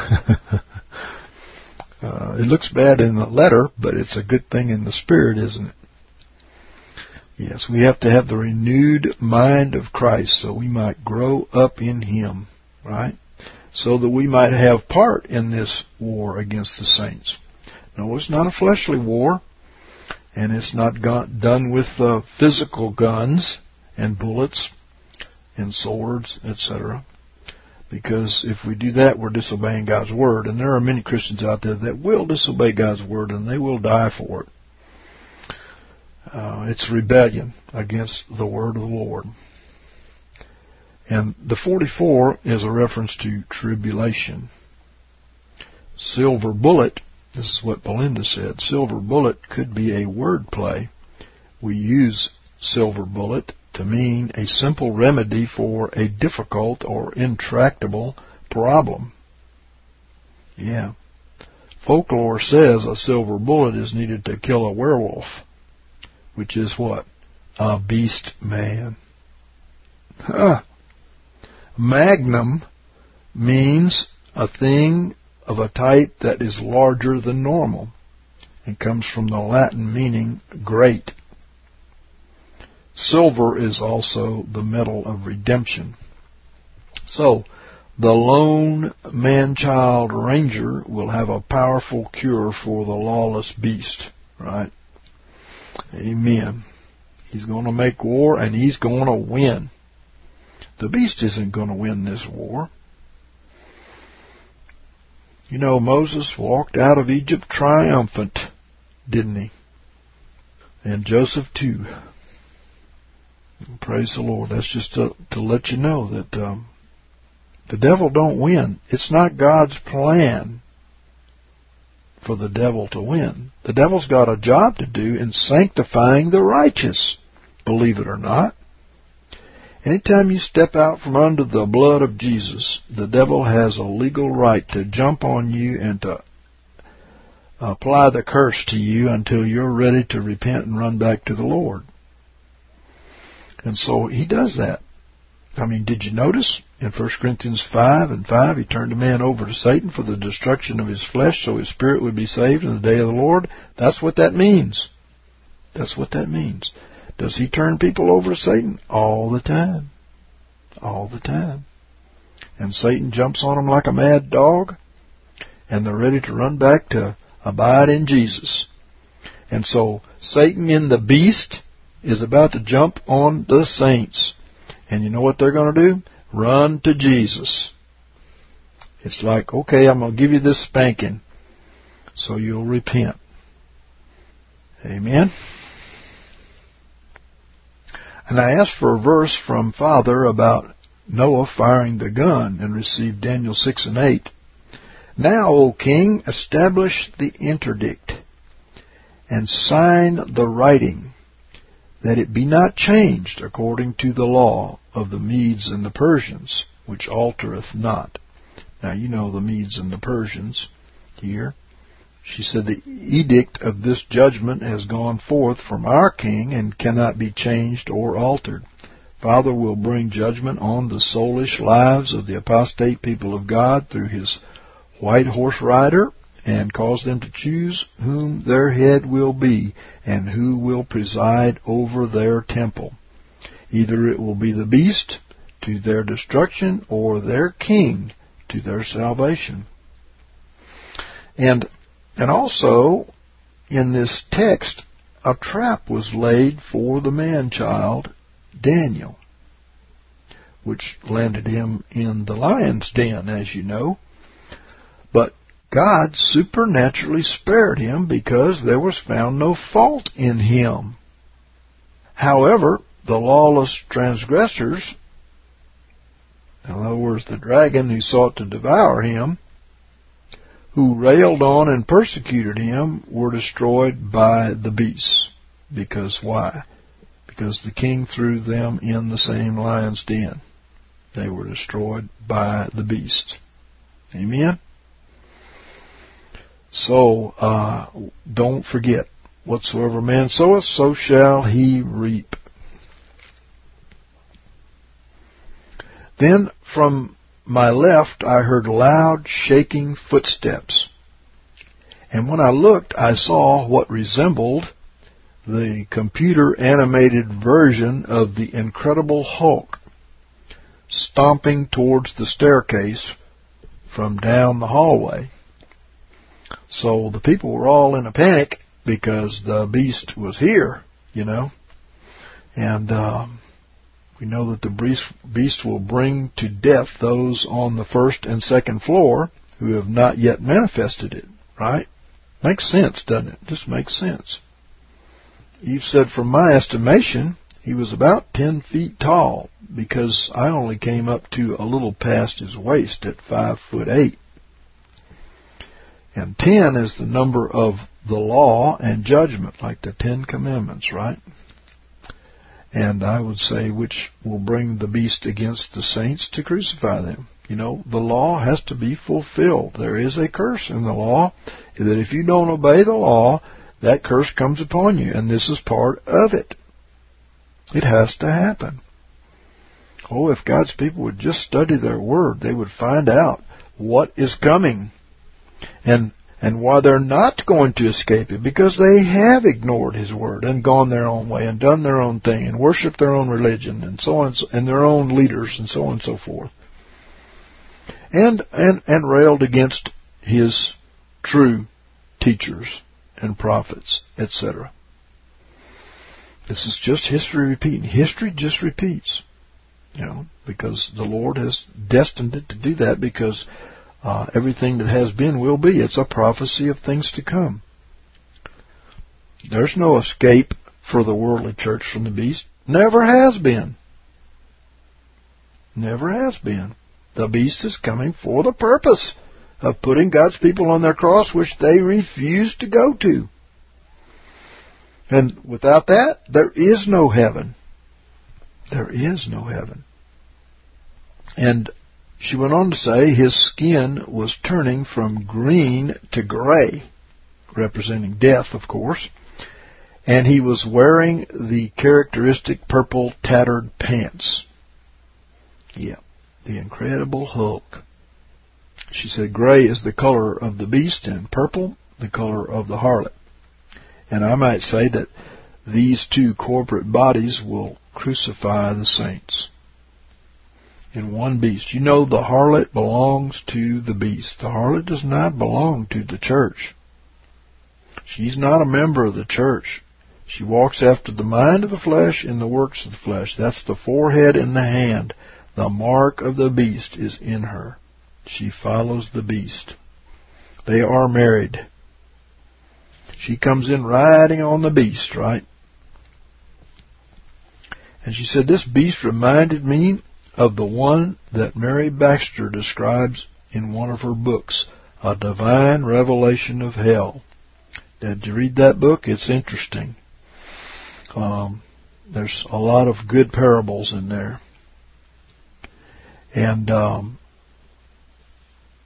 It looks bad in the letter, but it's a good thing in the spirit, isn't it? Yes, we have to have the renewed mind of Christ so we might grow up in Him, right? So that we might have part in this war against the saints. No, it's not a fleshly war. And it's not done with physical guns and bullets and swords, etc. Because if we do that, we're disobeying God's Word. And there are many Christians out there that will disobey God's Word, and they will die for it. It's rebellion against the Word of the Lord. And the 44 is a reference to tribulation. Silver bullet. This is what Belinda said. Silver bullet could be a word play. We use silver bullet to mean a simple remedy for a difficult or intractable problem. Yeah. Folklore says a silver bullet is needed to kill a werewolf, which is what? A beast man. Magnum means a thing of a type that is larger than normal, and comes from the Latin meaning great. Silver is also the metal of redemption. So, the lone man-child ranger will have a powerful cure for the lawless beast, right? Amen. He's going to make war, and he's going to win. The beast isn't going to win this war. You know, Moses walked out of Egypt triumphant, didn't he? And Joseph too. Praise the Lord. That's just to let you know that the devil don't win. It's not God's plan for the devil to win. The devil's got a job to do in sanctifying the righteous, believe it or not. Anytime you step out from under the blood of Jesus, the devil has a legal right to jump on you and to apply the curse to you until you're ready to repent and run back to the Lord. And so he does that. I mean, did you notice in 1 Corinthians 5:5, he turned a man over to Satan for the destruction of his flesh so his spirit would be saved in the day of the Lord? That's what that means. That's what that means. Does he turn people over to Satan? All the time. All the time. And Satan jumps on them like a mad dog, and they're ready to run back to abide in Jesus. And so Satan in the beast is about to jump on the saints. And you know what they're going to do? Run to Jesus. It's like, okay, I'm going to give you this spanking so you'll repent. Amen. And I asked for a verse from Father about Noah firing the gun and received Daniel 6:8. Now, O king, establish the interdict and sign the writing, that it be not changed according to the law of the Medes and the Persians, which altereth not. Now, you know the Medes and the Persians here. She said, the edict of this judgment has gone forth from our king and cannot be changed or altered. Father will bring judgment on the soulish lives of the apostate people of God through his white horse rider, and cause them to choose whom their head will be and who will preside over their temple. Either it will be the beast to their destruction or their king to their salvation. And also, in this text, a trap was laid for the man-child, Daniel, which landed him in the lion's den, as you know. But God supernaturally spared him because there was found no fault in him. However, the lawless transgressors, in other words, the dragon who sought to devour him, who railed on and persecuted him, were destroyed by the beasts. Because why? Because the king threw them in the same lion's den. They were destroyed by the beast. Amen? So, don't forget, whatsoever man soweth, so shall he reap. Then from my left I heard loud shaking footsteps. And when I looked, I saw what resembled the computer-animated version of the Incredible Hulk stomping towards the staircase from down the hallway. So the people were all in a panic because the beast was here, you know. And we know that the beast will bring to death those on the first and second floor who have not yet manifested it, right? Makes sense, doesn't it? Just makes sense. Eve said, from my estimation, he was about 10 feet tall, because I only came up to a little past his waist at 5'8". And 10 is the number of the law and judgment, like the 10 Commandments, right? And I would say which will bring the beast against the saints to crucify them. You know, the law has to be fulfilled. There is a curse in the law, that if you don't obey the law, that curse comes upon you, and this is part of it. It has to happen. Oh, if God's people would just study their word, they would find out what is coming and why they're not going to escape it, because they have ignored His word and gone their own way and done their own thing and worshiped their own religion and so on, and their own leaders and so on and so forth, and railed against His true teachers and prophets, etc. This is just history repeating. History just repeats, you know, because the Lord has destined it to do that, because everything that has been will be. It's a prophecy of things to come. There's no escape for the worldly church from the beast. Never has been. Never has been. The beast is coming for the purpose of putting God's people on their cross, which they refuse to go to. And without that, there is no heaven. There is no heaven. And she went on to say his skin was turning from green to gray, representing death, of course, and he was wearing the characteristic purple tattered pants. Yeah, the Incredible Hulk. She said gray is the color of the beast and purple the color of the harlot. And I might say that these two corporate bodies will crucify the saints in one beast. You know, the harlot belongs to the beast. The harlot does not belong to the church. She's not a member of the church. She walks after the mind of the flesh and the works of the flesh. That's the forehead and the hand. The mark of the beast is in her. She follows the beast. They are married. She comes in riding on the beast, right? And she said, this beast reminded me of the one that Mary Baxter describes in one of her books, A Divine Revelation of Hell. Did you read that book? It's interesting. There's a lot of good parables in there. And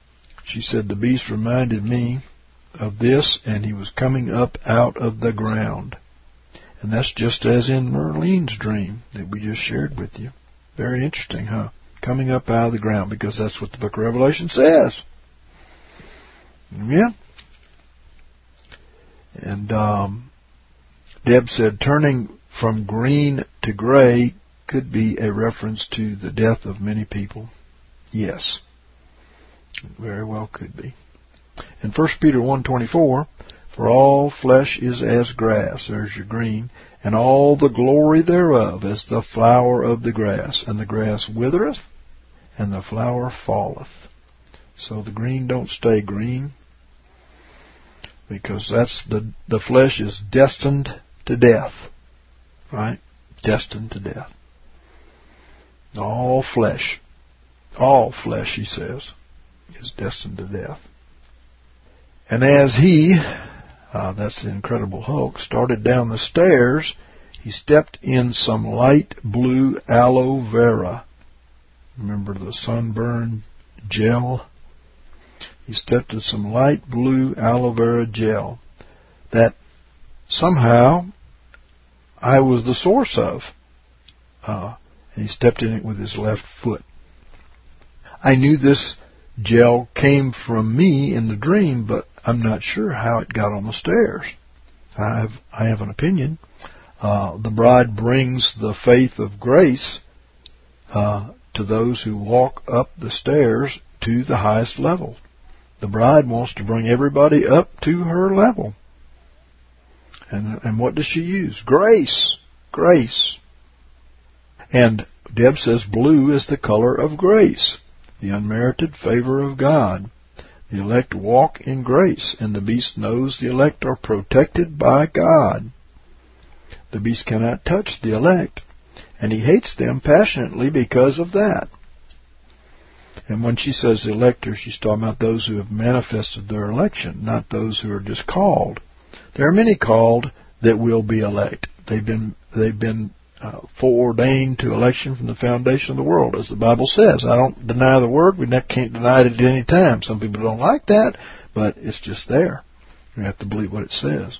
She said, the beast reminded me of this, and he was coming up out of the ground. And that's just as in Merlene's dream that we just shared with you. Very interesting, huh? Coming up out of the ground, because that's what the book of Revelation says. Yeah. And Deb said, turning from green to gray could be a reference to the death of many people. Yes. Very well could be. In 1 Peter 1:24, for all flesh is as grass, there's your green, and all the glory thereof as the flower of the grass. And the grass withereth, and the flower falleth. So the green don't stay green, because that's the flesh is destined to death. Right? Destined to death. All flesh, he says, is destined to death. And as he, that's the Incredible Hulk, started down the stairs, he stepped in some light blue aloe vera. Remember the sunburn gel? He stepped in some light blue aloe vera gel that somehow I was the source of. And he stepped in it with his left foot. I knew this gel came from me in the dream, but I'm not sure how it got on the stairs. I have an opinion. The bride brings the faith of grace to those who walk up the stairs to the highest level. The bride wants to bring everybody up to her level. And what does she use? Grace. Grace. And Deb says blue is the color of grace, the unmerited favor of God. The elect walk in grace, and the beast knows the elect are protected by God. The beast cannot touch the elect, and he hates them passionately because of that. And when she says the elect, she's talking about those who have manifested their election, not those who are just called. There are many called that will be elect. They've been foreordained to election from the foundation of the world, as the Bible says. I don't deny the word. We can't deny it at any time. Some people don't like that, but it's just there. You have to believe what it says.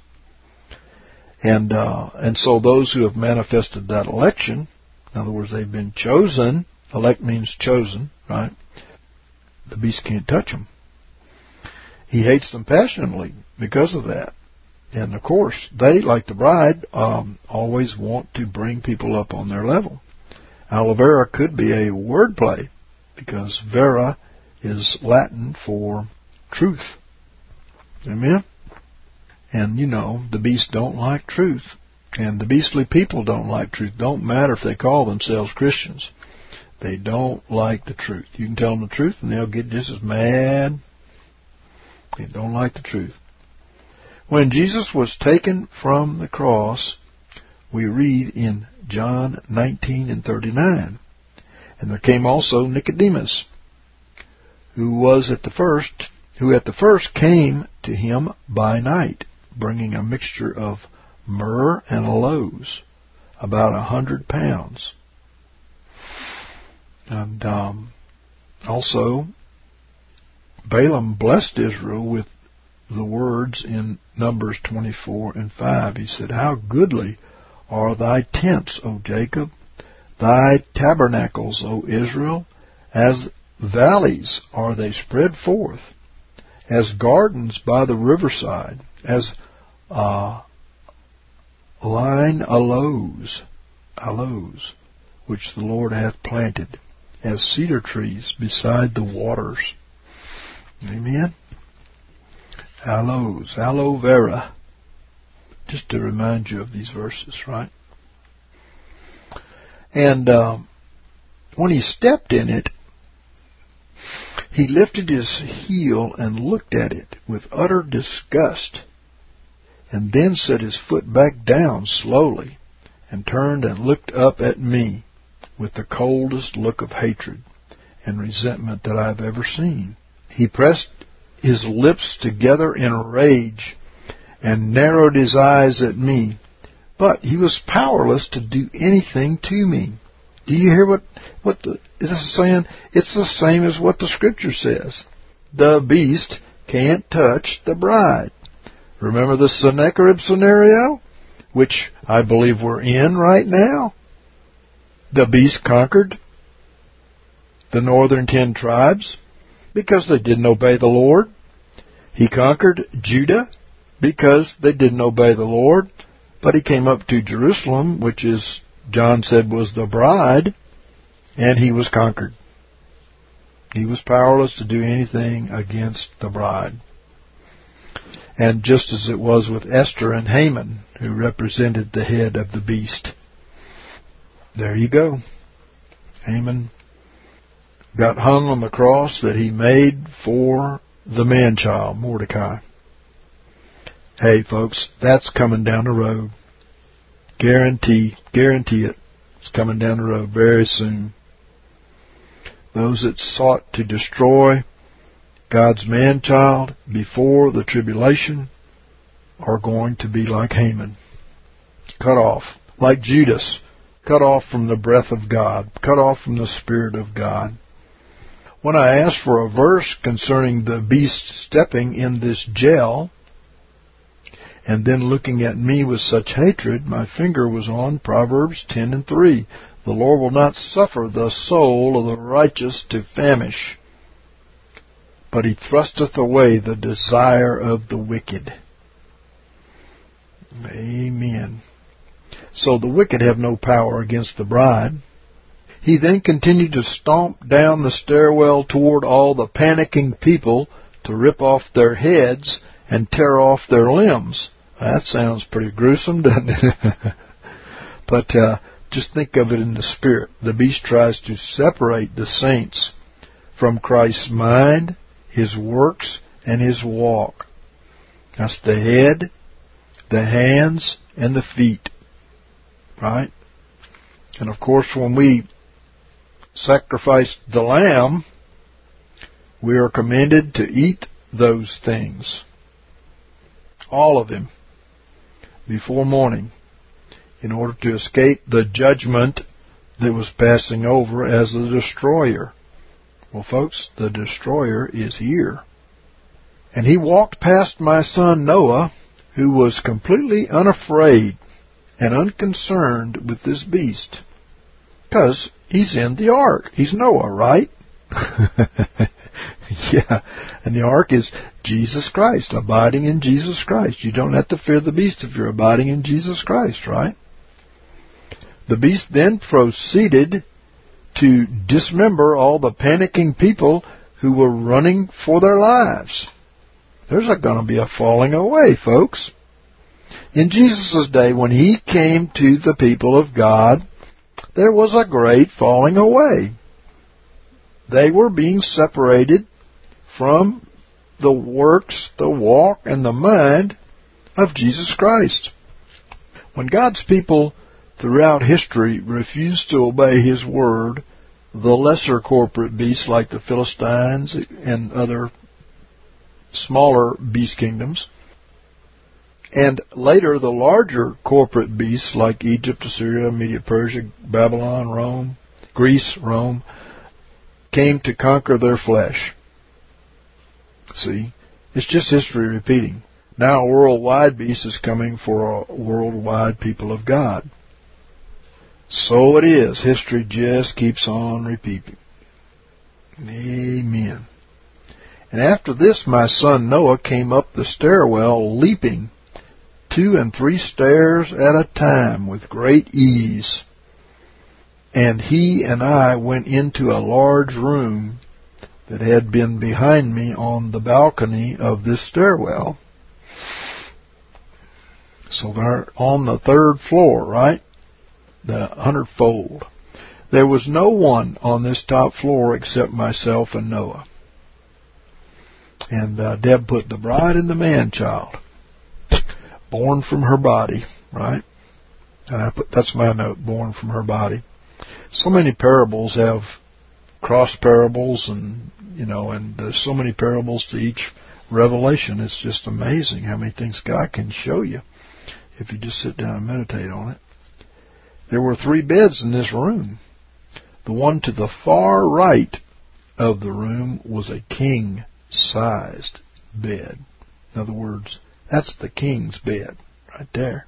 And so those who have manifested that election, in other words, they've been chosen. Elect means chosen, right? The beast can't touch them. He hates them passionately because of that. And, of course, they, like the bride, always want to bring people up on their level. Aloe vera could be a wordplay, because vera is Latin for truth. Amen? And, the beasts don't like truth. And the beastly people don't like truth. Don't matter if they call themselves Christians. They don't like the truth. You can tell them the truth, and they'll get just as mad. They don't like the truth. When Jesus was taken from the cross, we read in John 19:39, and there came also Nicodemus, who at the first came to him by night, bringing a mixture of myrrh and aloes, about 100 pounds. And also, Balaam blessed Israel with the words in Numbers 24:5. He said, how goodly are thy tents, O Jacob, thy tabernacles, O Israel, as valleys are they spread forth, as gardens by the riverside, as line aloes, which the Lord hath planted, as cedar trees beside the waters. Amen? Aloes, aloe vera. Just to remind you of these verses, right? And when he stepped in it, he lifted his heel and looked at it with utter disgust, and then set his foot back down slowly, and turned and looked up at me with the coldest look of hatred and resentment that I've ever seen. He pressed his lips together in rage and narrowed his eyes at me, but he was powerless to do anything to me. Do you hear what is saying? It's the same as what the Scripture says. the beast can't touch the bride. Remember the Sennacherib scenario, which I believe we're in right now? The beast conquered the northern 10 tribes because they didn't obey the Lord. He conquered Judah because they didn't obey the Lord. But he came up to Jerusalem, which is, John said, was the bride, and he was conquered. He was powerless to do anything against the bride. And just as it was with Esther and Haman, who represented the head of the beast. There you go. Haman got hung on the cross that he made for the man-child, Mordecai. Hey, folks, that's coming down the road. Guarantee it. It's coming down the road very soon. Those that sought to destroy God's man-child before the tribulation are going to be like Haman. Cut off. Like Judas. Cut off from the breath of God. Cut off from the Spirit of God. When I asked for a verse concerning the beast stepping in this gel, and then looking at me with such hatred, my finger was on Proverbs 10:3. The Lord will not suffer the soul of the righteous to famish, but he thrusteth away the desire of the wicked. Amen. So the wicked have no power against the bride. He then continued to stomp down the stairwell toward all the panicking people to rip off their heads and tear off their limbs. That sounds pretty gruesome, doesn't it? But just think of it in the spirit. The beast tries to separate the saints from Christ's mind, his works, and his walk. That's the head, the hands, and the feet. Right? And of course, when we sacrifice the lamb, we are commanded to eat those things. All of them. Before morning. In order to escape the judgment that was passing over as the destroyer. Well, folks, the destroyer is here. And he walked past my son Noah, who was completely unafraid and unconcerned with this beast. Because he's in the ark. He's Noah, right? Yeah. And the ark is Jesus Christ, abiding in Jesus Christ. You don't have to fear the beast if you're abiding in Jesus Christ, right? The beast then proceeded to dismember all the panicking people who were running for their lives. There's going to be a falling away, folks. In Jesus' day, when he came to the people of God, there was a great falling away. They were being separated from the works, the walk, and the mind of Jesus Christ. When God's people throughout history refused to obey his word, the lesser corporate beasts like the Philistines and other smaller beast kingdoms, and later the larger corporate beasts like Egypt, Assyria, Media, Persia, Babylon, Rome, Greece, Rome, came to conquer their flesh. See, it's just history repeating. Now a worldwide beast is coming for a worldwide people of God. So it is. History just keeps on repeating. Amen. And after this, my son Noah came up the stairwell, leaping 2 and 3 stairs at a time with great ease. And he and I went into a large room that had been behind me on the balcony of this stairwell. So they're on the 3rd floor, right? The 100-fold. There was no one on this top floor except myself and Noah. And Deb put the bride and the man-child, born from her body, right? And I put, that's my note, born from her body. So many parables have cross parables, and there's so many parables to each revelation. It's just amazing how many things God can show you if you just sit down and meditate on it. There were 3 beds in this room. The one to the far right of the room was a king king-sized bed. In other words, that's the king's bed right there.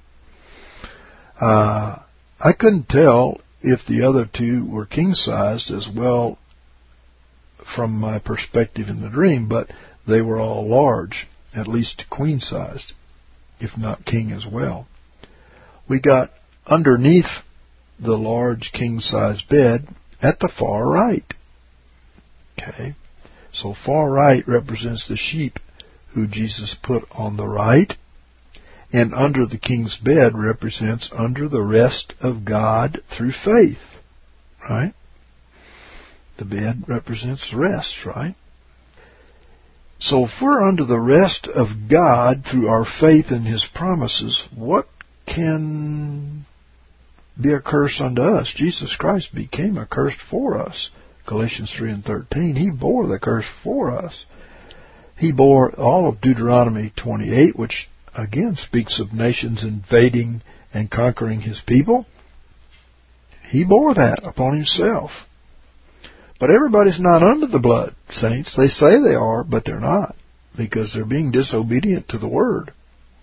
I couldn't tell if the other two were king-sized as well from my perspective in the dream, but they were all large, at least queen-sized, if not king as well. We got underneath the large king-sized bed at the far right. Okay, so far right represents the sheep who Jesus put on the right, and under the king's bed represents under the rest of God through faith, right? The bed represents rest, right? So if we're under the rest of God through our faith in His promises, what can be a curse unto us? Jesus Christ became a curse for us. Galatians 3:13. He bore the curse for us. He bore all of Deuteronomy 28, which again speaks of nations invading and conquering His people. He bore that upon Himself. But everybody's not under the blood, saints. They say they are, but they're not, because they're being disobedient to the Word.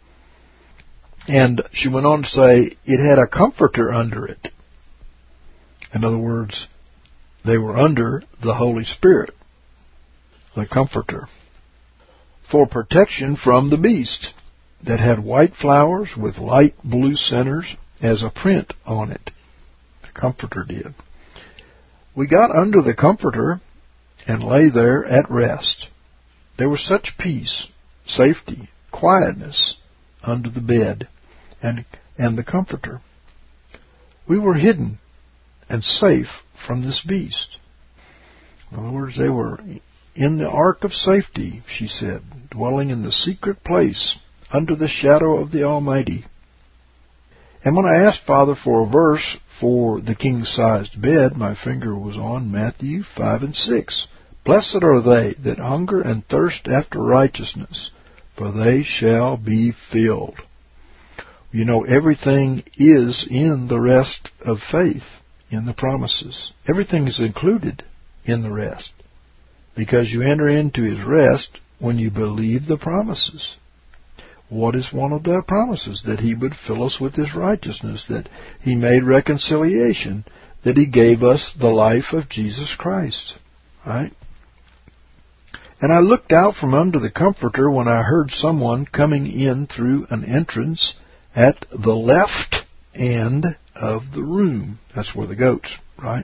And she went on to say, it had a comforter under it. In other words, they were under the Holy Spirit, the comforter, for protection from the beast, that had white flowers with light blue centers as a print on it. The comforter did. We got under the comforter and lay there at rest. There was such peace, safety, quietness under the bed and the comforter. We were hidden and safe from this beast. In other words, they were in the ark of safety, she said, dwelling in the secret place under the shadow of the Almighty. And when I asked Father for a verse for the king-sized bed, my finger was on Matthew 5:6. Blessed are they that hunger and thirst after righteousness, for they shall be filled. You know, everything is in the rest of faith, in the promises. Everything is included in the rest, because you enter into His rest when you believe the promises. What is one of the promises? That He would fill us with His righteousness, that He made reconciliation, that He gave us the life of Jesus Christ. Right? And I looked out from under the comforter when I heard someone coming in through an entrance at the left end of the room. That's where the goats, right?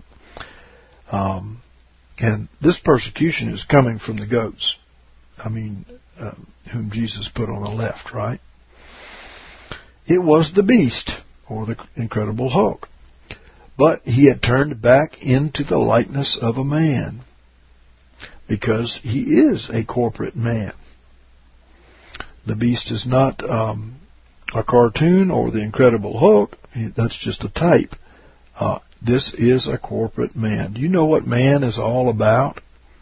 And this persecution is coming from the goats. Whom Jesus put on the left, right? It was the beast, or the Incredible Hulk. But he had turned back into the likeness of a man, because he is a corporate man. The beast is not a cartoon or the Incredible Hulk. That's just a type. This is a corporate man. Do you know what man is all about?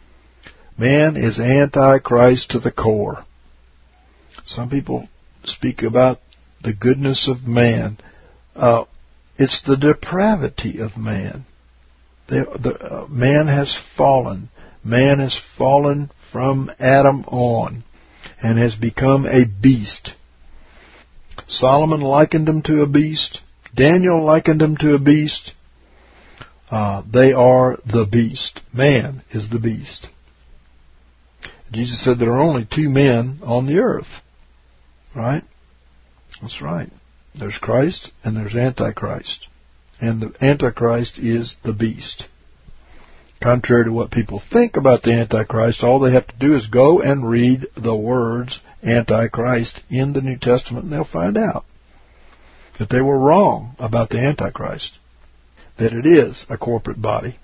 Man is Antichrist to the core. Some people speak about the goodness of man. It's the depravity of man. Man has fallen. Man has fallen from Adam on and has become a beast. Solomon likened him to a beast. Daniel likened him to a beast. They are the beast. Man is the beast. Jesus said there are only two men on the earth. Right? That's right. There's Christ and there's Antichrist. And the Antichrist is the beast. Contrary to what people think about the Antichrist, all they have to do is go and read the words Antichrist in the New Testament, and they'll find out that they were wrong about the Antichrist. That it is a corporate body,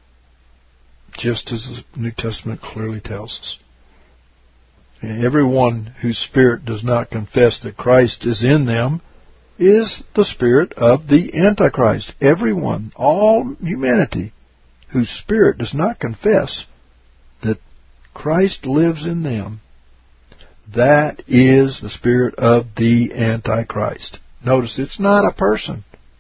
just as the New Testament clearly tells us. And everyone whose spirit does not confess that Christ is in them is the spirit of the Antichrist. Everyone, all humanity, whose spirit does not confess that Christ lives in them, that is the spirit of the Antichrist. Notice, it's not a person.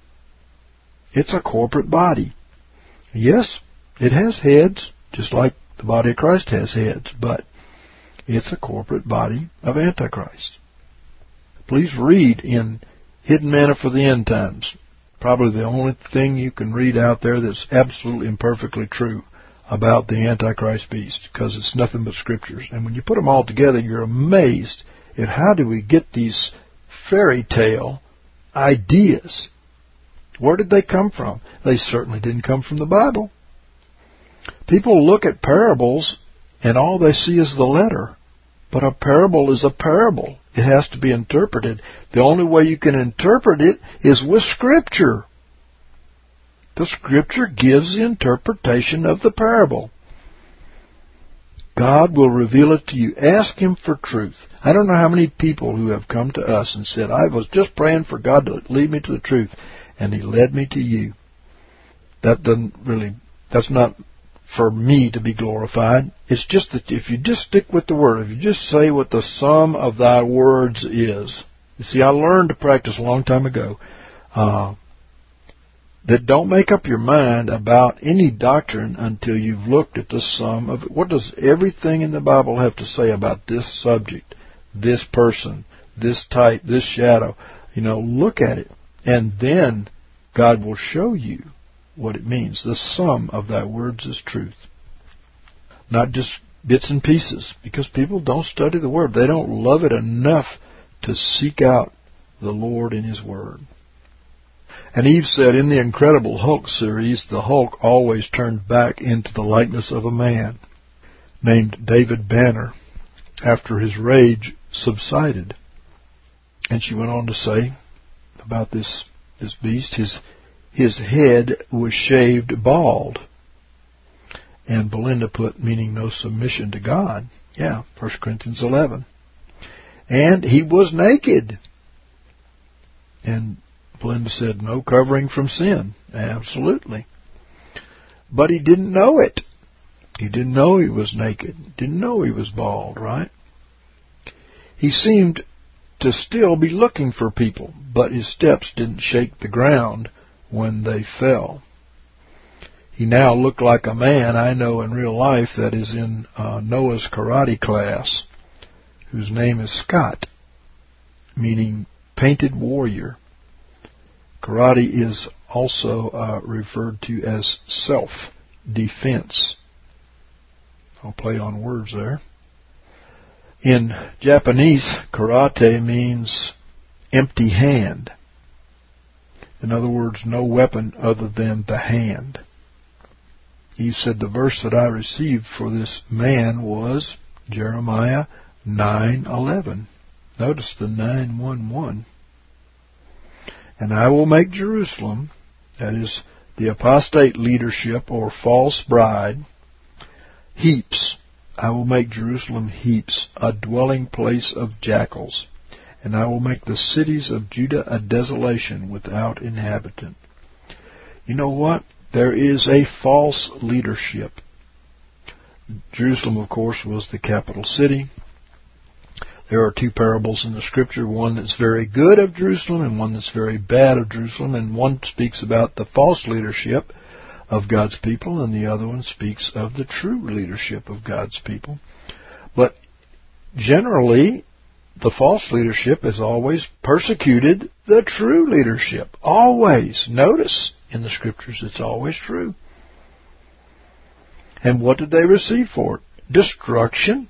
It's a corporate body. Yes, it has heads, just like the body of Christ has heads, but It's a corporate body of Antichrist. Please read in Hidden Manna for the End Times. Probably the only thing you can read out there that's absolutely and perfectly true about the Antichrist beast, because it's nothing but scriptures. And when you put them all together, you're amazed at how do we get these fairy tale ideas. Where did they come from? They certainly didn't come from the Bible. People look at parables and all they see is the letter. But a parable is a parable. It has to be interpreted. The only way you can interpret it is with Scripture. The Scripture gives the interpretation of the parable. God will reveal it to you. Ask Him for truth. I don't know how many people who have come to us and said, I was just praying for God to lead me to the truth, and He led me to you. That's not for me to be glorified. It's just that if you just stick with the Word, if you just say what the sum of thy words is. You see, I learned to practice a long time ago that don't make up your mind about any doctrine until you've looked at the sum of it. What does everything in the Bible have to say about this subject, this person, this type, this shadow? Look at it. And then God will show you what it means. The sum of thy words is truth. Not just bits and pieces, because people don't study the Word. They don't love it enough to seek out the Lord in His Word. And Eve said in the Incredible Hulk series, the Hulk always turned back into the likeness of a man named David Banner after his rage subsided. And she went on to say about this beast, his head was shaved bald. And Belinda put, meaning no submission to God. Yeah, 1 Corinthians 11. And he was naked. And Belinda said, no covering from sin. Absolutely. But he didn't know it. He didn't know he was naked. Didn't know he was bald, right? He seemed to still be looking for people, but his steps didn't shake the ground when they fell. He now looked like a man I know in real life that is in Noah's karate class, whose name is Scott, meaning painted warrior. Karate is also referred to as self-defense. I'll play on words there. In Japanese, karate means empty hand. In other words, no weapon other than the hand. Eve said the verse that I received for this man was Jeremiah 9:11. Notice the 9:11. And I will make Jerusalem, that is the apostate leadership or false bride, heaps. I will make Jerusalem heaps, a dwelling place of jackals. And I will make the cities of Judah a desolation without inhabitant. You know what? There is a false leadership. Jerusalem, of course, was the capital city. There are two parables in the Scripture, one that's very good of Jerusalem and one that's very bad of Jerusalem, and one speaks about the false leadership of God's people, and the other one speaks of the true leadership of God's people. But generally, the false leadership has always persecuted the true leadership. Always. Notice in the Scriptures it's always true. And what did they receive for it? Destruction.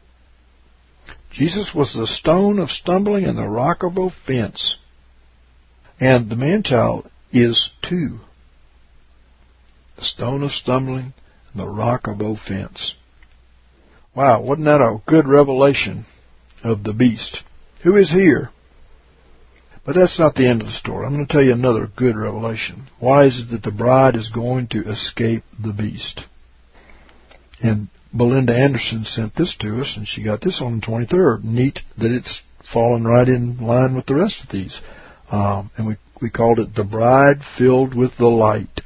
Jesus was the stone of stumbling and the rock of offense. And the man-child is too. The stone of stumbling and the rock of offense. Wow, wasn't that a good revelation of the beast? Who is here? But that's not the end of the story. I'm going to tell you another good revelation. Why is it that the bride is going to escape the beast? And Belinda Anderson sent this to us, and she got this on the 23rd. Neat that it's fallen right in line with the rest of these. And we called it The Bride Filled with the Light.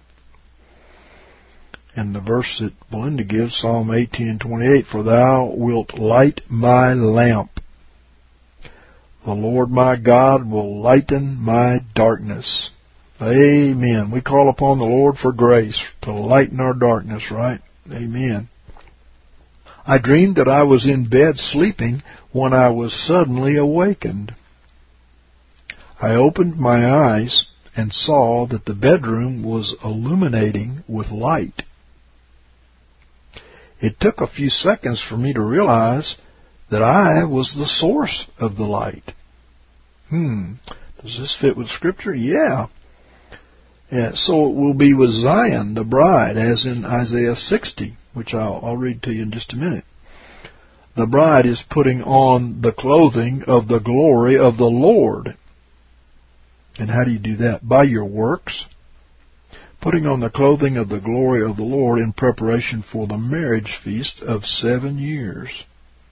And the verse that Belinda gives, Psalm 18 and 28, For thou wilt light my lamp. The Lord my God will lighten my darkness. Amen. We call upon the Lord for grace to lighten our darkness, right? Amen. I dreamed that I was in bed sleeping when I was suddenly awakened. I opened my eyes and saw that the bedroom was illuminating with light. It took a few seconds for me to realize that I was the source of the light. Does this fit with Scripture? Yeah. So it will be with Zion, the bride, as in Isaiah 60, which I'll read to you in just a minute. The bride is putting on the clothing of the glory of the Lord. And how do you do that? By your works. Putting on the clothing of the glory of the Lord in preparation for the marriage feast of 7 years.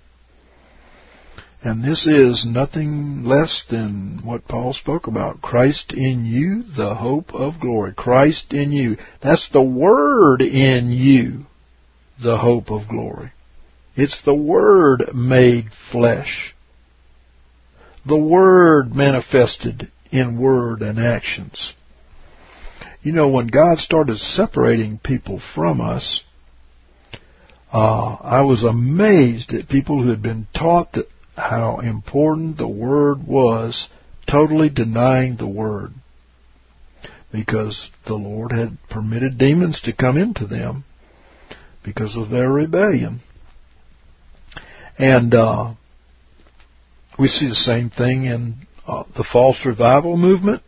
And this is nothing less than what Paul spoke about. Christ in you, the hope of glory. Christ in you. That's the Word in you, the hope of glory. It's the Word made flesh. The Word manifested in word and actions. You know, when God started separating people from us, I was amazed at people who had been taught that how important the Word was, totally denying the Word, because the Lord had permitted demons to come into them because of their rebellion. And we see the same thing in the false revival movement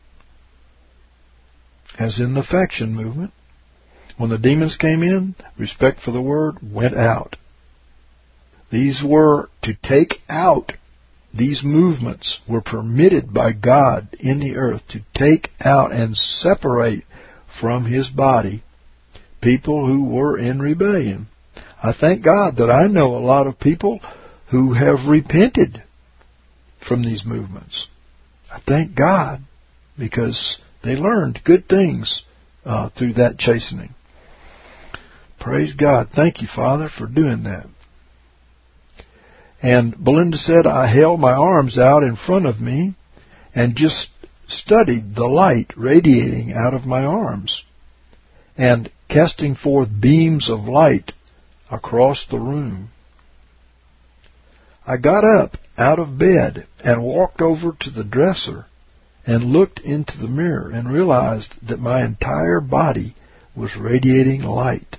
as in the faction movement. When the demons came in, respect for the Word went out. These were to take out. These movements were permitted by God in the earth to take out and separate from His body people who were in rebellion. I thank God that I know a lot of people who have repented from these movements. I thank God because they learned good things through that chastening. Praise God. Thank you, Father, for doing that. And Belinda said, I held my arms out in front of me and just studied the light radiating out of my arms and casting forth beams of light across the room. I got up out of bed and walked over to the dresser and looked into the mirror and realized that my entire body was radiating light.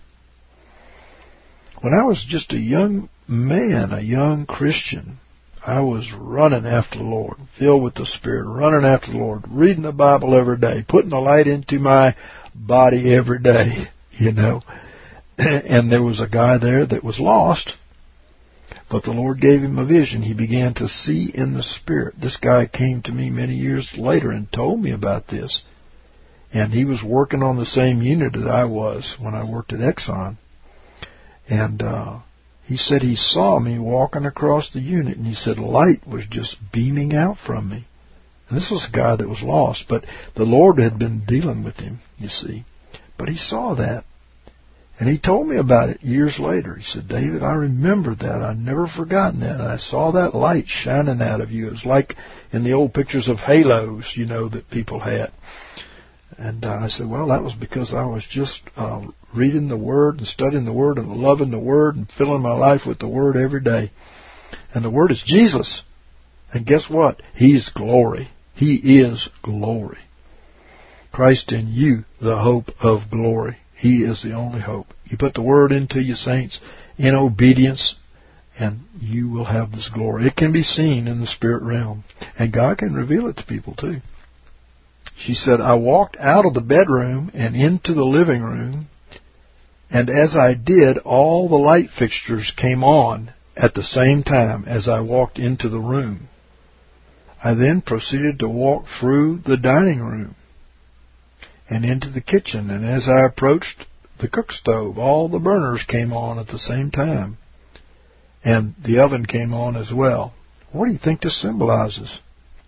When I was just a young man, a young Christian, I was running after the Lord, filled with the Spirit, running after the Lord, reading the Bible every day, putting the light into my body every day, you know. And there was a guy there that was lost, but the Lord gave him a vision. He began to see in the Spirit. This guy came to me many years later and told me about this. And he was working on the same unit that I was when I worked at Exxon. And he said he saw me walking across the unit, and he said light was just beaming out from me. And this was a guy that was lost, but the Lord had been dealing with him, you see. But he saw that. And he told me about it years later. He said, David, I remember that. I've never forgotten that. I saw that light shining out of you. It was like in the old pictures of halos, you know, that people had. And I said, well, that was because I was just reading the Word and studying the Word and loving the Word and filling my life with the Word every day. And the Word is Jesus. And guess what? He's glory. He is glory. Christ in you, the hope of glory. He is the only hope. You put the Word into you, saints, in obedience, and you will have this glory. It can be seen in the spirit realm. And God can reveal it to people too. She said, I walked out of the bedroom and into the living room, and as I did, all the light fixtures came on at the same time as I walked into the room. I then proceeded to walk through the dining room and into the kitchen, and as I approached the cook stove, all the burners came on at the same time, and the oven came on as well. What do you think this symbolizes?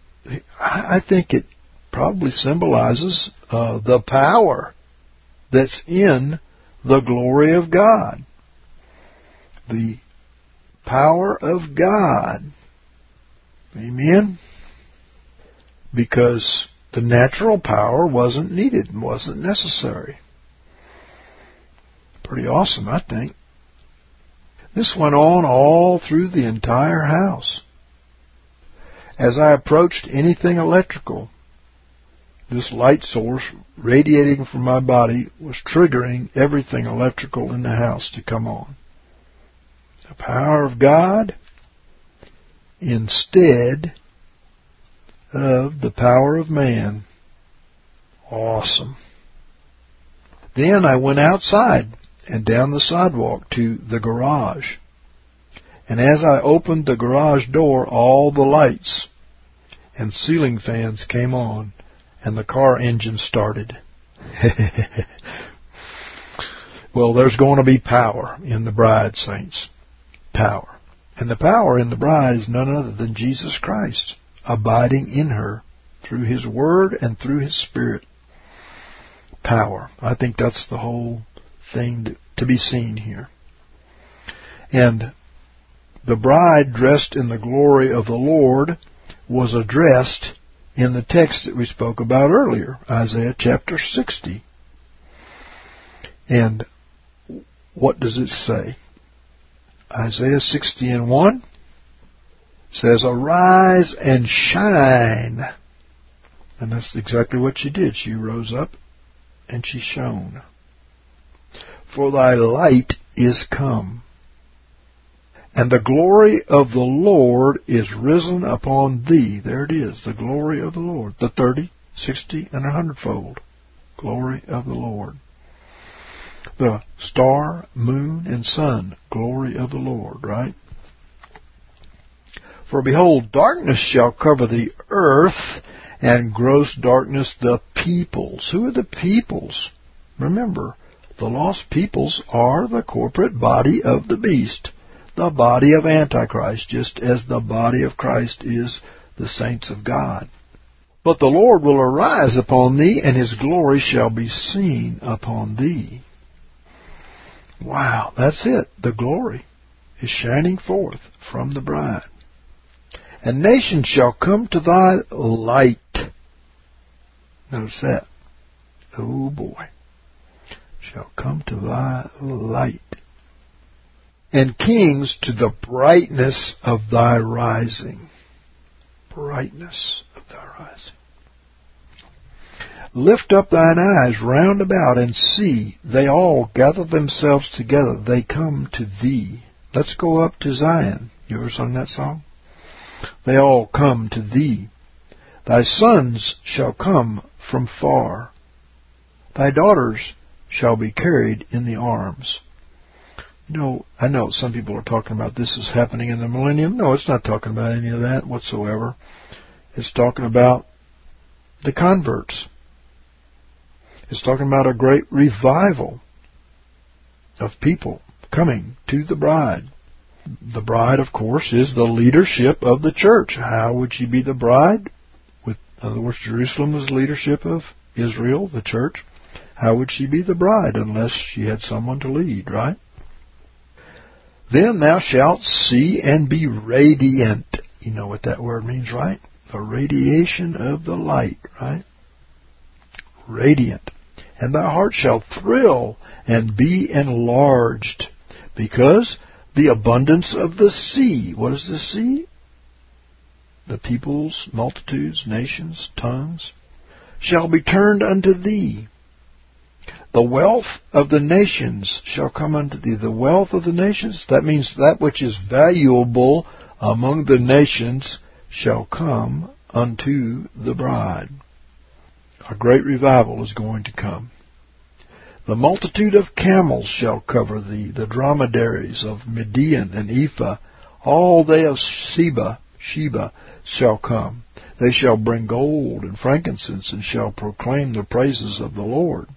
I think it probably symbolizes the power that's in the glory of God. The power of God. Amen? Because the natural power wasn't needed, wasn't necessary. Pretty awesome, I think. This went on all through the entire house. As I approached anything electrical, this light source radiating from my body was triggering everything electrical in the house to come on. The power of God instead of the power of man. Awesome. Then I went outside and down the sidewalk to the garage. And as I opened the garage door, all the lights and ceiling fans came on, and the car engine started. Well, there's going to be power in the bride, saints. Power. And the power in the bride is none other than Jesus Christ, abiding in her through His Word and through His Spirit. Power. I think that's the whole thing to be seen here. And the bride dressed in the glory of the Lord was addressed in the text that we spoke about earlier, Isaiah chapter 60. And what does it say? Isaiah 60:1 says, "Arise and shine." And that's exactly what she did. She rose up and she shone. "For thy light is come, and the glory of the Lord is risen upon thee." There it is, the glory of the Lord. The 30, 60, and 100-fold glory of the Lord. The star, moon, and sun, glory of the Lord, right? "For behold, darkness shall cover the earth, and gross darkness the peoples." Who are the peoples? Remember, the lost peoples are the corporate body of the beast, the body of Antichrist, just as the body of Christ is the saints of God. "But the Lord will arise upon thee, and His glory shall be seen upon thee." Wow, that's it. The glory is shining forth from the bride. "And nations shall come to thy light." Notice that. Oh boy. "Shall come to thy light. And kings to the brightness of thy rising." Brightness of thy rising. "Lift up thine eyes round about and see, they all gather themselves together, they come to thee." Let's go up to Zion. You ever sung that song? "They all come to thee. Thy sons shall come from far. Thy daughters shall be carried in the arms." You know, I know some people are talking about this is happening in the millennium. No, it's not talking about any of that whatsoever. It's talking about the converts. It's talking about a great revival of people coming to the bride. The bride, of course, is the leadership of the church. How would she be the bride? In other words, Jerusalem was the leadership of Israel, the church. How would she be the bride unless she had someone to lead, right? "Then thou shalt see and be radiant." You know what that word means, right? The radiation of the light, right? Radiant. "And thy heart shall thrill and be enlarged, because the abundance of the sea." What is the sea? The peoples, multitudes, nations, tongues, "shall be turned unto thee. The wealth of the nations shall come unto thee." The wealth of the nations, that means that which is valuable among the nations shall come unto the bride. A great revival is going to come. "The multitude of camels shall cover thee, the dromedaries of Midian and Ephah, all they of Sheba shall come. They shall bring gold and frankincense, and shall proclaim the praises of the Lord.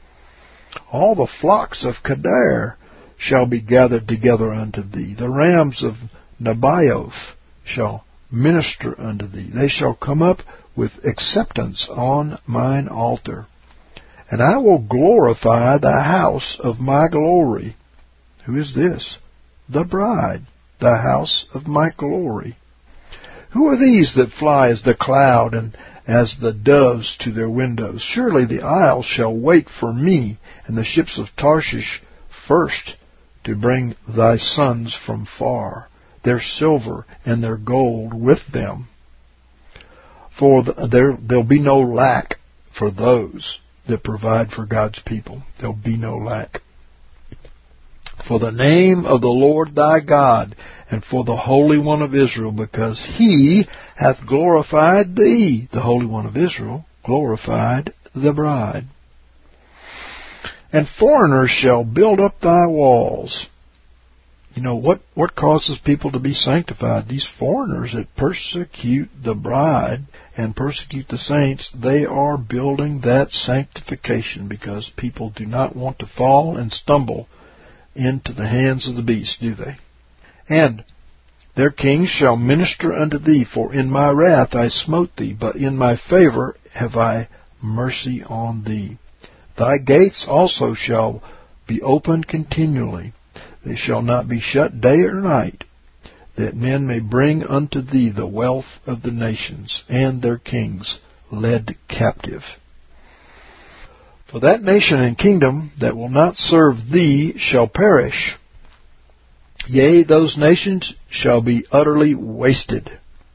All the flocks of Kedar shall be gathered together unto thee. The rams of Nebaioth shall minister unto thee. They shall come up with acceptance on mine altar. And I will glorify the house of my glory." Who is this? The bride, the house of my glory. "Who are these that fly as the cloud and as the doves to their windows? Surely the isles shall wait for me, and the ships of Tarshish first to bring thy sons from far, their silver and their gold with them. For there'll be no lack for those that provide for God's people. There'll be no lack. For the name of the Lord thy God, and for the Holy One of Israel, because he hath glorified thee. The Holy One of Israel glorified the bride. And foreigners shall build up thy walls. You know, what causes people to be sanctified? These foreigners that persecute the bride and persecute the saints, they are building that sanctification because people do not want to fall and stumble into the hands of the beast, do they? And their kings shall minister unto thee, for in my wrath I smote thee, but in my favor have I mercy on thee. Thy gates also shall be opened continually. They shall not be shut day or night, that men may bring unto thee the wealth of the nations, and their kings led captive. For that nation and kingdom that will not serve thee shall perish. Yea, those nations shall be utterly wasted.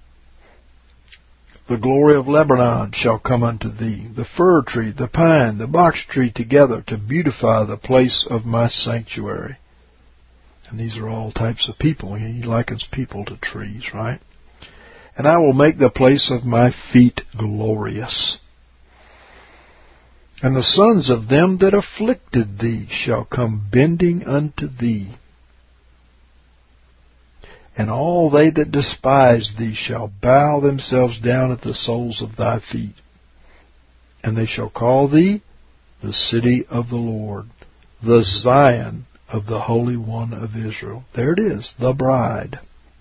The glory of Lebanon shall come unto thee, the fir tree, the pine, the box tree together, to beautify the place of my sanctuary. And these are all types of people. He likens people to trees, right? And I will make the place of my feet glorious. And the sons of them that afflicted thee shall come bending unto thee. And all they that despise thee shall bow themselves down at the soles of thy feet. And they shall call thee the city of the Lord, the Zion of the Holy One of Israel. There it is, the bride.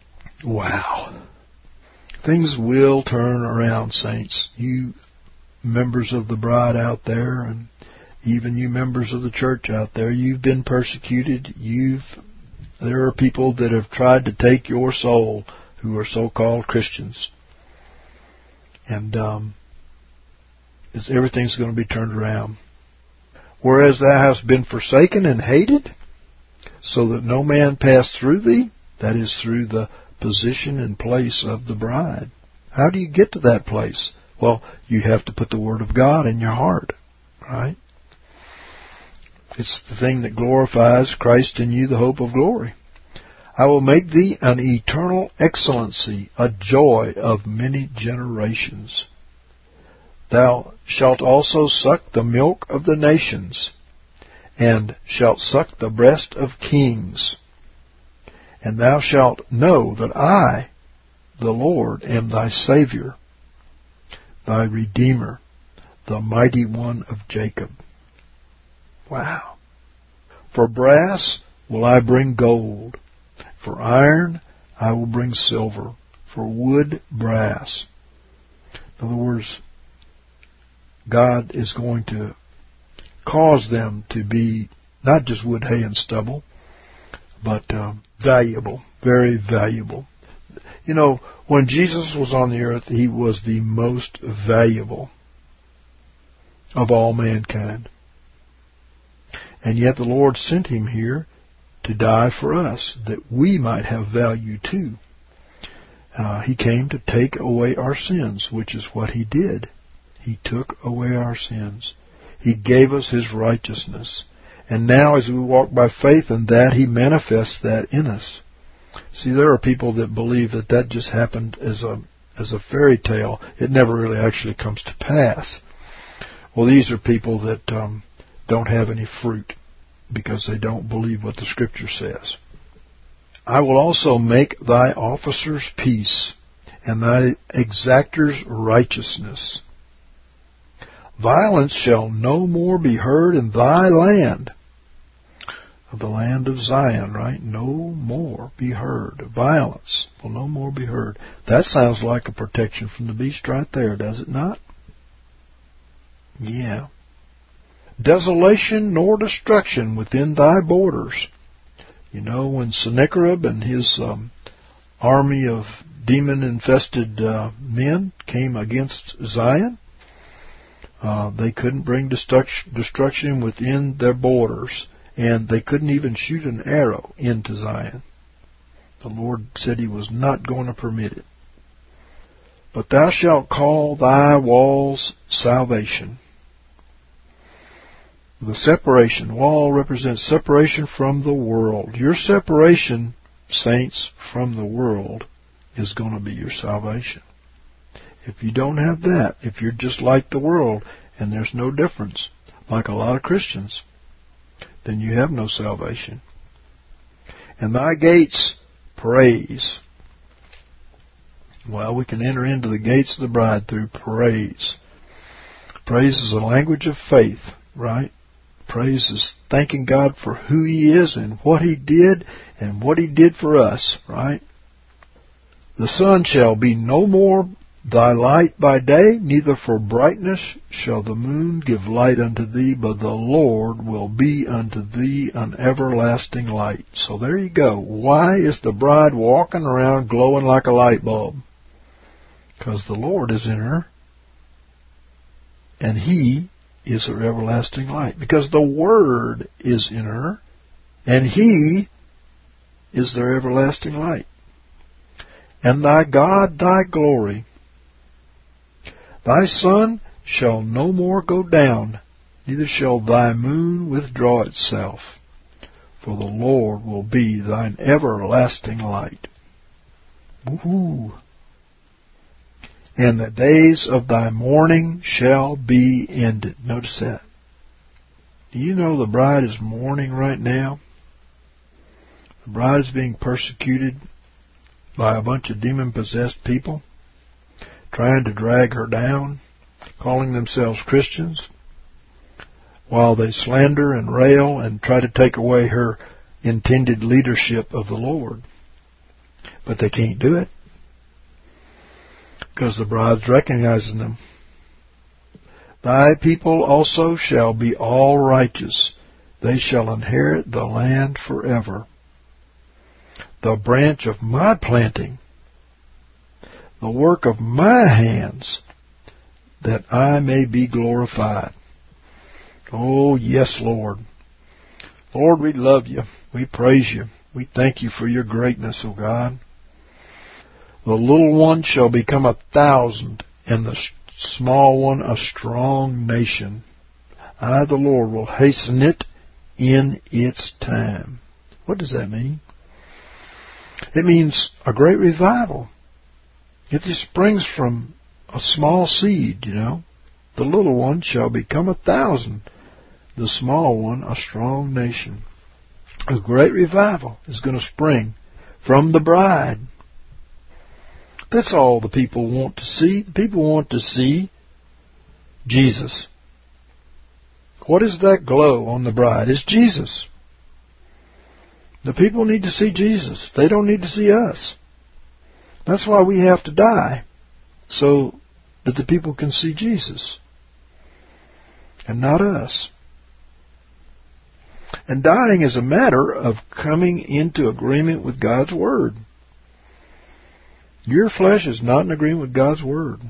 Wow. Things will turn around, saints. You members of the bride out there, and even you members of the church out there, you've been persecuted. There are people that have tried to take your soul who are so-called Christians. And everything's going to be turned around. Whereas thou hast been forsaken and hated, so that no man pass through thee, that is through the position and place of the bride. How do you get to that place? Well, you have to put the Word of God in your heart, right? It's the thing that glorifies Christ in you, the hope of glory. I will make thee an eternal excellency, a joy of many generations. Thou shalt also suck the milk of the nations, and shalt suck the breast of kings. And thou shalt know that I, the Lord, am thy Savior, thy Redeemer, the Mighty One of Jacob. Wow. For brass will I bring gold. For iron I will bring silver. For wood, brass. In other words, God is going to cause them to be not just wood, hay, and stubble, but valuable, very valuable. You know, when Jesus was on the earth, he was the most valuable of all mankind. And yet the Lord sent him here to die for us, that we might have value too. He came to take away our sins, which is what he did. He took away our sins. He gave us his righteousness. And now as we walk by faith in that, he manifests that in us. See, there are people that believe that that just happened as a fairy tale. It never really actually comes to pass. Well, these are people that don't have any fruit because they don't believe what the Scripture says. I will also make thy officers peace, and thy exactors righteousness. Violence shall no more be heard in thy land. The land of Zion, right? No more be heard. Violence will no more be heard. That sounds like a protection from the beast right there, does it not? Yeah. Desolation nor destruction within thy borders. You know, when Sennacherib and his army of demon-infested men came against Zion, they couldn't bring destruction within their borders. and they couldn't even shoot an arrow into Zion. The Lord said He was not going to permit it. But thou shalt call thy walls salvation. The separation. Wall represents separation from the world. Your separation, saints, from the world is going to be your salvation. If you don't have that, if you're just like the world, and there's no difference, like a lot of Christians, then you have no salvation. And thy gates praise. Well, we can enter into the gates of the bride through praise. Praise is a language of faith, right? Praise is thanking God for who He is and what He did and what He did for us, right? The sun shall be no more thy light by day, neither for brightness shall the moon give light unto thee, but the Lord will be unto thee an everlasting light. So there you go. Why is the bride walking around glowing like a light bulb? Because the Lord is in her, and He is her everlasting light. Because the Word is in her, and He is their everlasting light. And thy God, thy glory. Thy sun shall no more go down, neither shall thy moon withdraw itself, for the Lord will be thine everlasting light. Woo-hoo. And the days of thy mourning shall be ended. Notice that. Do you know the bride is mourning right now? The bride is being persecuted by a bunch of demon-possessed people, trying to drag her down, calling themselves Christians, while they slander and rail and try to take away her intended leadership of the Lord. But they can't do it, because the bride's recognizing them. Thy people also shall be all righteous. They shall inherit the land forever. The branch of my planting, the work of my hands, that I may be glorified. Oh, yes, Lord. Lord, we love you. We praise you. We thank you for your greatness, O God. The little one shall become 1,000, and the small one a strong nation. I, the Lord, will hasten it in its time. What does that mean? It means a great revival. It just springs from a small seed, you know. The little one shall become 1,000, the small one a strong nation. A great revival is going to spring from the bride. That's all the people want to see. The people want to see Jesus. What is that glow on the bride? It's Jesus. The people need to see Jesus. They don't need to see us. That's why we have to die, so that the people can see Jesus and not us. And dying is a matter of coming into agreement with God's Word. Your flesh is not in agreement with God's Word.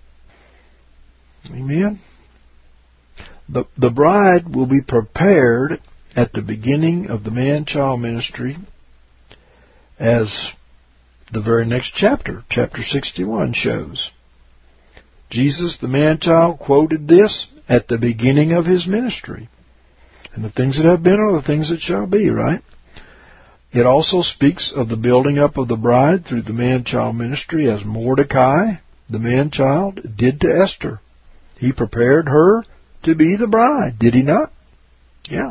Amen? The bride will be prepared at the beginning of the man-child ministry, as the very next chapter, chapter 61, shows. Jesus, the man-child, quoted this at the beginning of His ministry. And the things that have been are the things that shall be, right? It also speaks of the building up of the bride through the man-child ministry, as Mordecai, the man-child, did to Esther. He prepared her to be the bride, did he not? Yeah.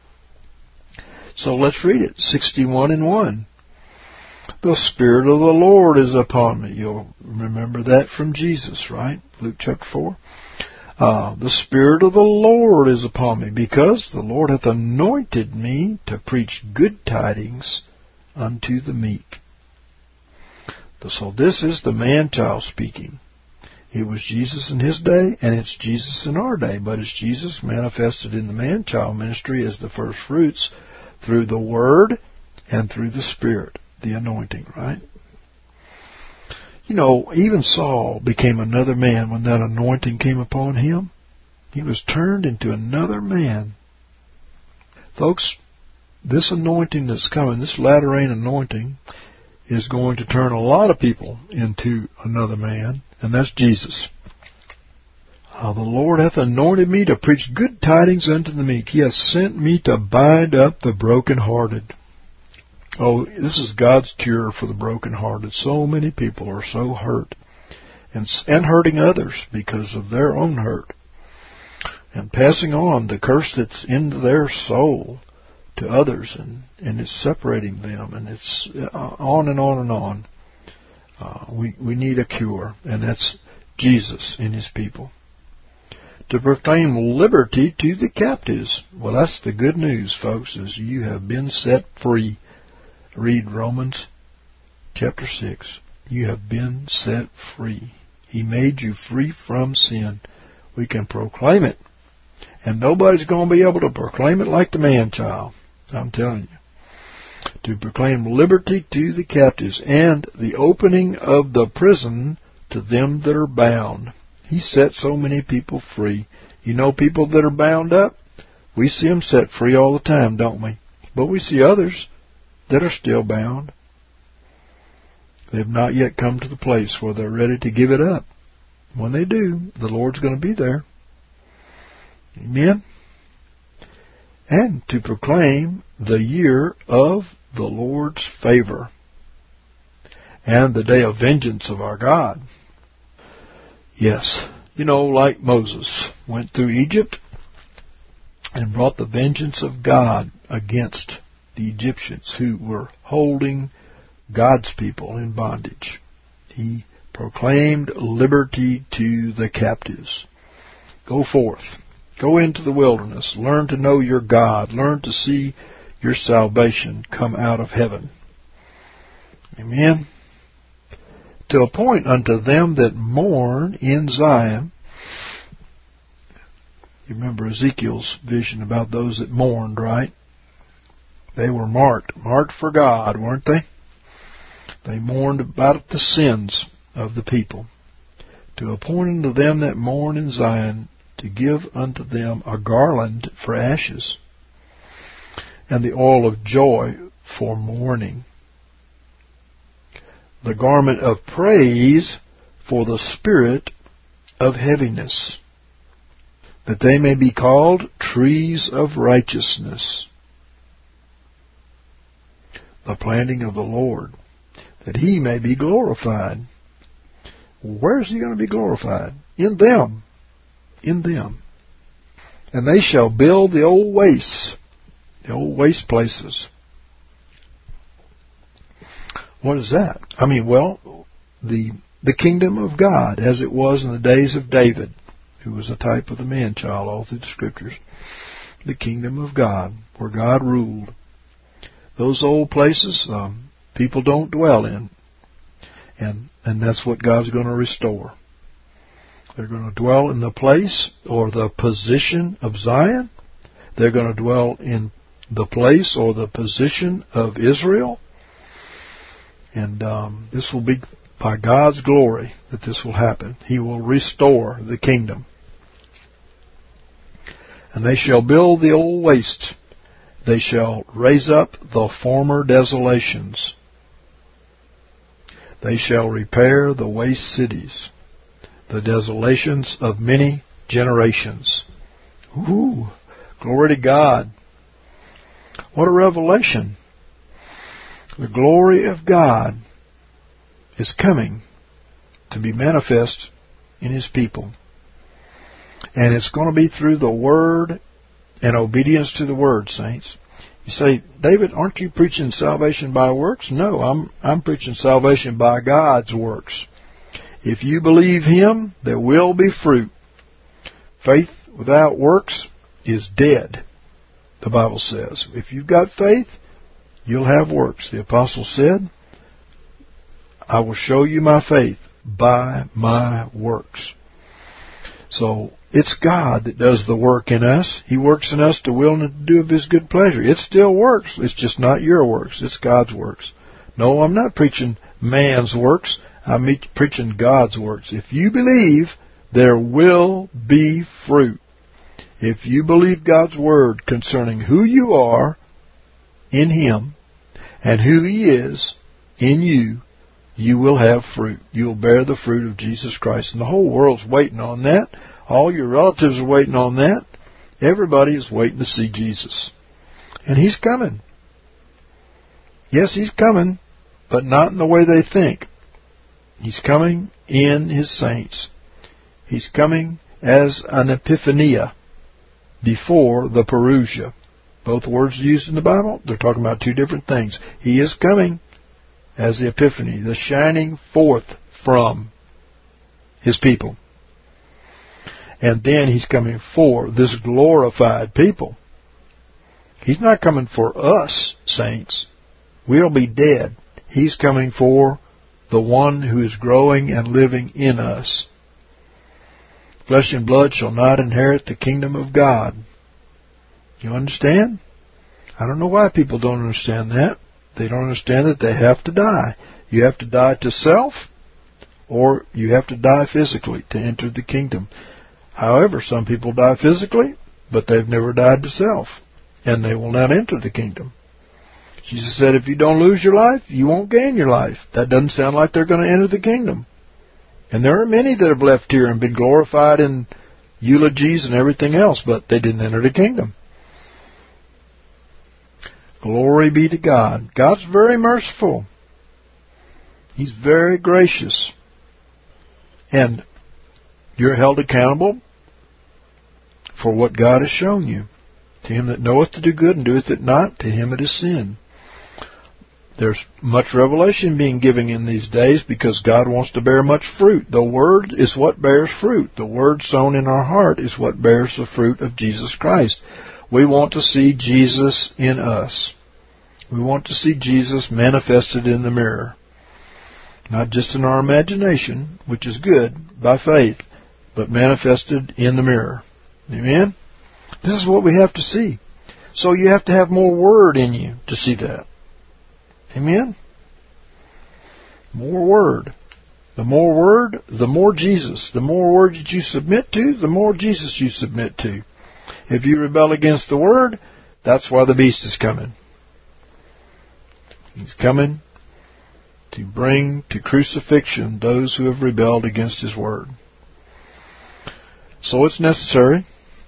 So let's read it, 61:1. The Spirit of the Lord is upon me. You'll remember that from Jesus, right? Luke chapter 4. The Spirit of the Lord is upon me, because the Lord hath anointed me to preach good tidings unto the meek. So this is the man-child speaking. It was Jesus in His day, and it's Jesus in our day, but it's Jesus manifested in the man-child ministry as the first fruits through the Word and through the Spirit, the anointing, right? You know, even Saul became another man when that anointing came upon him. He was turned into another man. Folks, this anointing that's coming, this latter rain anointing, is going to turn a lot of people into another man, and that's Jesus. The Lord hath anointed me to preach good tidings unto the meek. He hath sent me to bind up the brokenhearted. Oh, this is God's cure for the brokenhearted. So many people are so hurt and hurting others because of their own hurt, and passing on the curse that's into their soul to others, and it's separating them, and it's on and on and on. We need a cure, and that's Jesus and His people. To proclaim liberty to the captives. Well, that's the good news, folks, is you have been set free. Read Romans chapter 6. You have been set free. He made you free from sin. We can proclaim it. And nobody's going to be able to proclaim it like the man-child. I'm telling you. To proclaim liberty to the captives and the opening of the prison to them that are bound. He set so many people free. You know, people that are bound up, we see them set free all the time, don't we? But we see others that are still bound. They've not yet come to the place where they're ready to give it up. When they do, the Lord's going to be there. Amen? And to proclaim the year of the Lord's favor and the day of vengeance of our God. Yes, you know, like Moses went through Egypt and brought the vengeance of God against the Egyptians who were holding God's people in bondage. He proclaimed liberty to the captives. Go forth. Go into the wilderness. Learn to know your God. Learn to see your salvation come out of heaven. Amen. To appoint unto them that mourn in Zion. You remember Ezekiel's vision about those that mourned, right? They were marked for God, weren't they? They mourned about the sins of the people. To appoint unto them that mourn in Zion, to give unto them a garland for ashes, and the oil of joy for mourning, the garment of praise for the spirit of heaviness, that they may be called trees of righteousness, the planting of the Lord, that He may be glorified. Where is He going to be glorified? In them. In them. And they shall build the old waste places. What is that? I mean, well, the kingdom of God, as it was in the days of David, who was a type of the man-child all through the Scriptures. The kingdom of God, where God ruled. Those old places, people don't dwell in. And that's what God's going to restore. They're going to dwell in the place or the position of Zion. They're going to dwell in the place or the position of Israel. And this will be by God's glory that this will happen. He will restore the kingdom. And they shall build the old waste. They shall raise up the former desolations. They shall repair the waste cities, the desolations of many generations. Ooh, glory to God. What a revelation. The glory of God is coming to be manifest in His people. And it's going to be through the Word and obedience to the Word, saints. You say, David, aren't you preaching salvation by works? No, I'm preaching salvation by God's works. If you believe Him, there will be fruit. Faith without works is dead, the Bible says. If you've got faith, you'll have works. The apostle said, I will show you my faith by my works. So it's God that does the work in us. He works in us to will and to do of His good pleasure. It still works. It's just not your works. It's God's works. No, I'm not preaching man's works. I'm preaching God's works. If you believe, there will be fruit. If you believe God's Word concerning who you are in Him and who He is in you, you will have fruit. You'll bear the fruit of Jesus Christ. And the whole world's waiting on that. All your relatives are waiting on that. Everybody is waiting to see Jesus. And He's coming. Yes, He's coming, but not in the way they think. He's coming in His saints. He's coming as an epiphania before the parousia. Both words used in the Bible, they're talking about two different things. He is coming as the epiphany, the shining forth from His people. And then He's coming for this glorified people. He's not coming for us, saints. We'll be dead. He's coming for the one who is growing and living in us. Flesh and blood shall not inherit the kingdom of God. You understand? I don't know why people don't understand that. They don't understand that they have to die. You have to die to self, or you have to die physically to enter the kingdom. However, some people die physically, but they've never died to self, and they will not enter the kingdom. Jesus said, if you don't lose your life, you won't gain your life. That doesn't sound like they're going to enter the kingdom. And there are many that have left here and been glorified in eulogies and everything else, but they didn't enter the kingdom. Glory be to God. God's very merciful. He's very gracious. And you're held accountable for what God has shown you. To him that knoweth to do good and doeth it not, to him it is sin. There's much revelation being given in these days because God wants to bear much fruit. The Word is what bears fruit. The Word sown in our heart is what bears the fruit of Jesus Christ. We want to see Jesus in us. We want to see Jesus manifested in the mirror. Not just in our imagination, which is good, by faith, but manifested in the mirror. Amen? This is what we have to see. So you have to have more Word in you to see that. Amen? More Word. The more Word, the more Jesus. The more Word that you submit to, the more Jesus you submit to. If you rebel against the Word, that's why the beast is coming. He's coming to bring to crucifixion those who have rebelled against His Word. So it's necessary.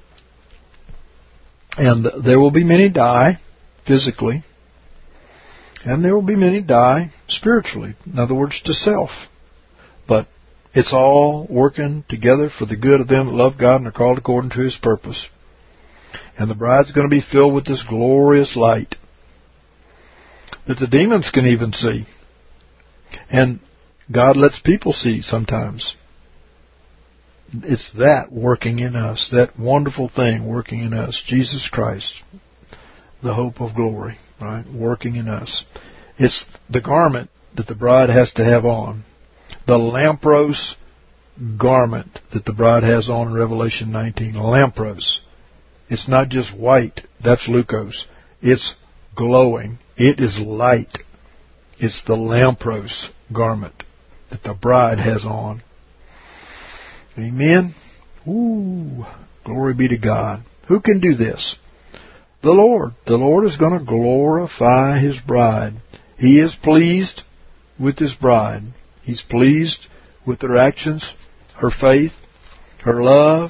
And there will be many die physically. And there will be many die spiritually. In other words, to self. But it's all working together for the good of them that love God and are called according to His purpose. And the bride's going to be filled with this glorious light that the demons can even see. And God lets people see sometimes. It's that working in us, that wonderful thing working in us, Jesus Christ, the hope of glory, right, working in us. It's the garment that the bride has to have on, the lampros garment that the bride has on in Revelation 19, lampros. It's not just white, that's leukos. It's glowing. It is light. It's the lampros garment that the bride has on. Amen? Ooh, glory be to God. Who can do this? The Lord. The Lord is going to glorify His bride. He is pleased with His bride. He's pleased with her actions, her faith, her love,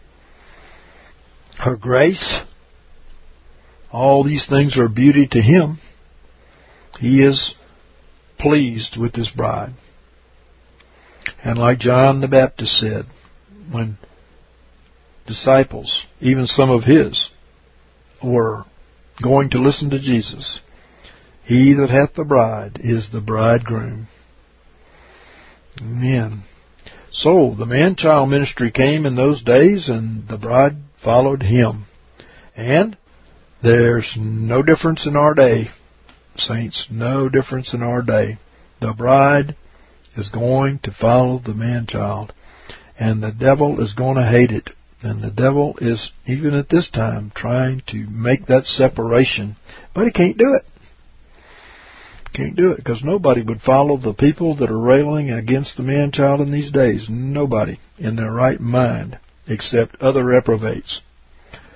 her grace. All these things are beauty to Him. He is pleased with His bride. And like John the Baptist said, when disciples, even some of his, were going to listen to Jesus, he that hath the bride is the bridegroom. Amen. So the man-child ministry came in those days, and the bride followed Him. And there's no difference in our day, saints, no difference in our day. The bride is going to follow the man-child, and the devil is going to hate it. And the devil is, even at this time, trying to make that separation, but he can't do it. Can't do it, because nobody would follow the people that are railing against the man-child in these days. Nobody in their right mind, except other reprobates.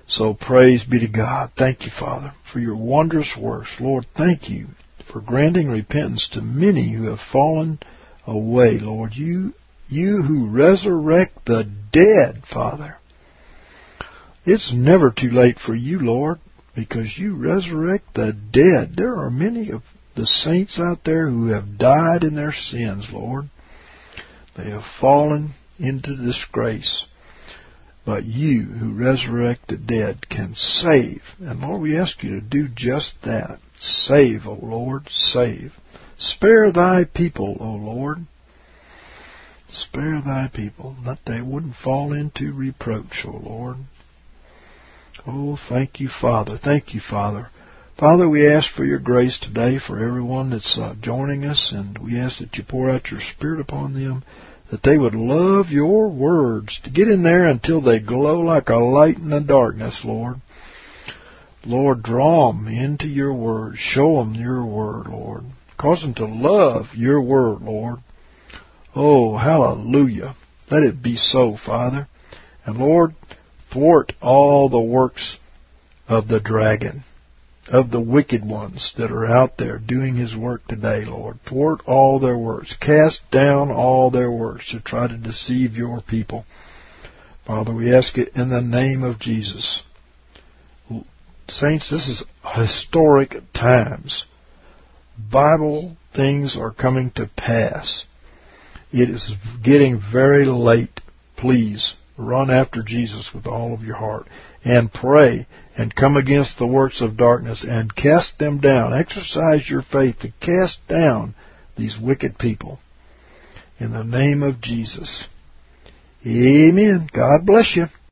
So praise be to God. Thank you, Father, for your wondrous works. Lord, thank you for granting repentance to many who have fallen away. Lord, you who resurrect the dead, Father. It's never too late for you, Lord, because you resurrect the dead. There are many of the saints out there who have died in their sins, Lord. They have fallen into disgrace. But you who resurrect the dead can save. And Lord, we ask you to do just that. Save, O Lord, save. Spare thy people, O Lord. Spare thy people, that they wouldn't fall into reproach, O Lord. Oh, thank you, Father. Thank you, Father. Father, we ask for your grace today for everyone that's joining us, and we ask that you pour out your Spirit upon them, that they would love your words, to get in there until they glow like a light in the darkness, Lord. Lord, draw them into your word. Show them your word, Lord. Cause them to love your word, Lord. Oh, hallelujah. Let it be so, Father. And Lord, thwart all the works of the dragon, of the wicked ones that are out there doing his work today, Lord. Thwart all their works. Cast down all their works to try to deceive your people. Father, we ask it in the name of Jesus. Saints, this is historic times. Bible things are coming to pass. It is getting very late. Please run after Jesus with all of your heart and pray and come against the works of darkness and cast them down. Exercise your faith to cast down these wicked people. In the name of Jesus. Amen. God bless you.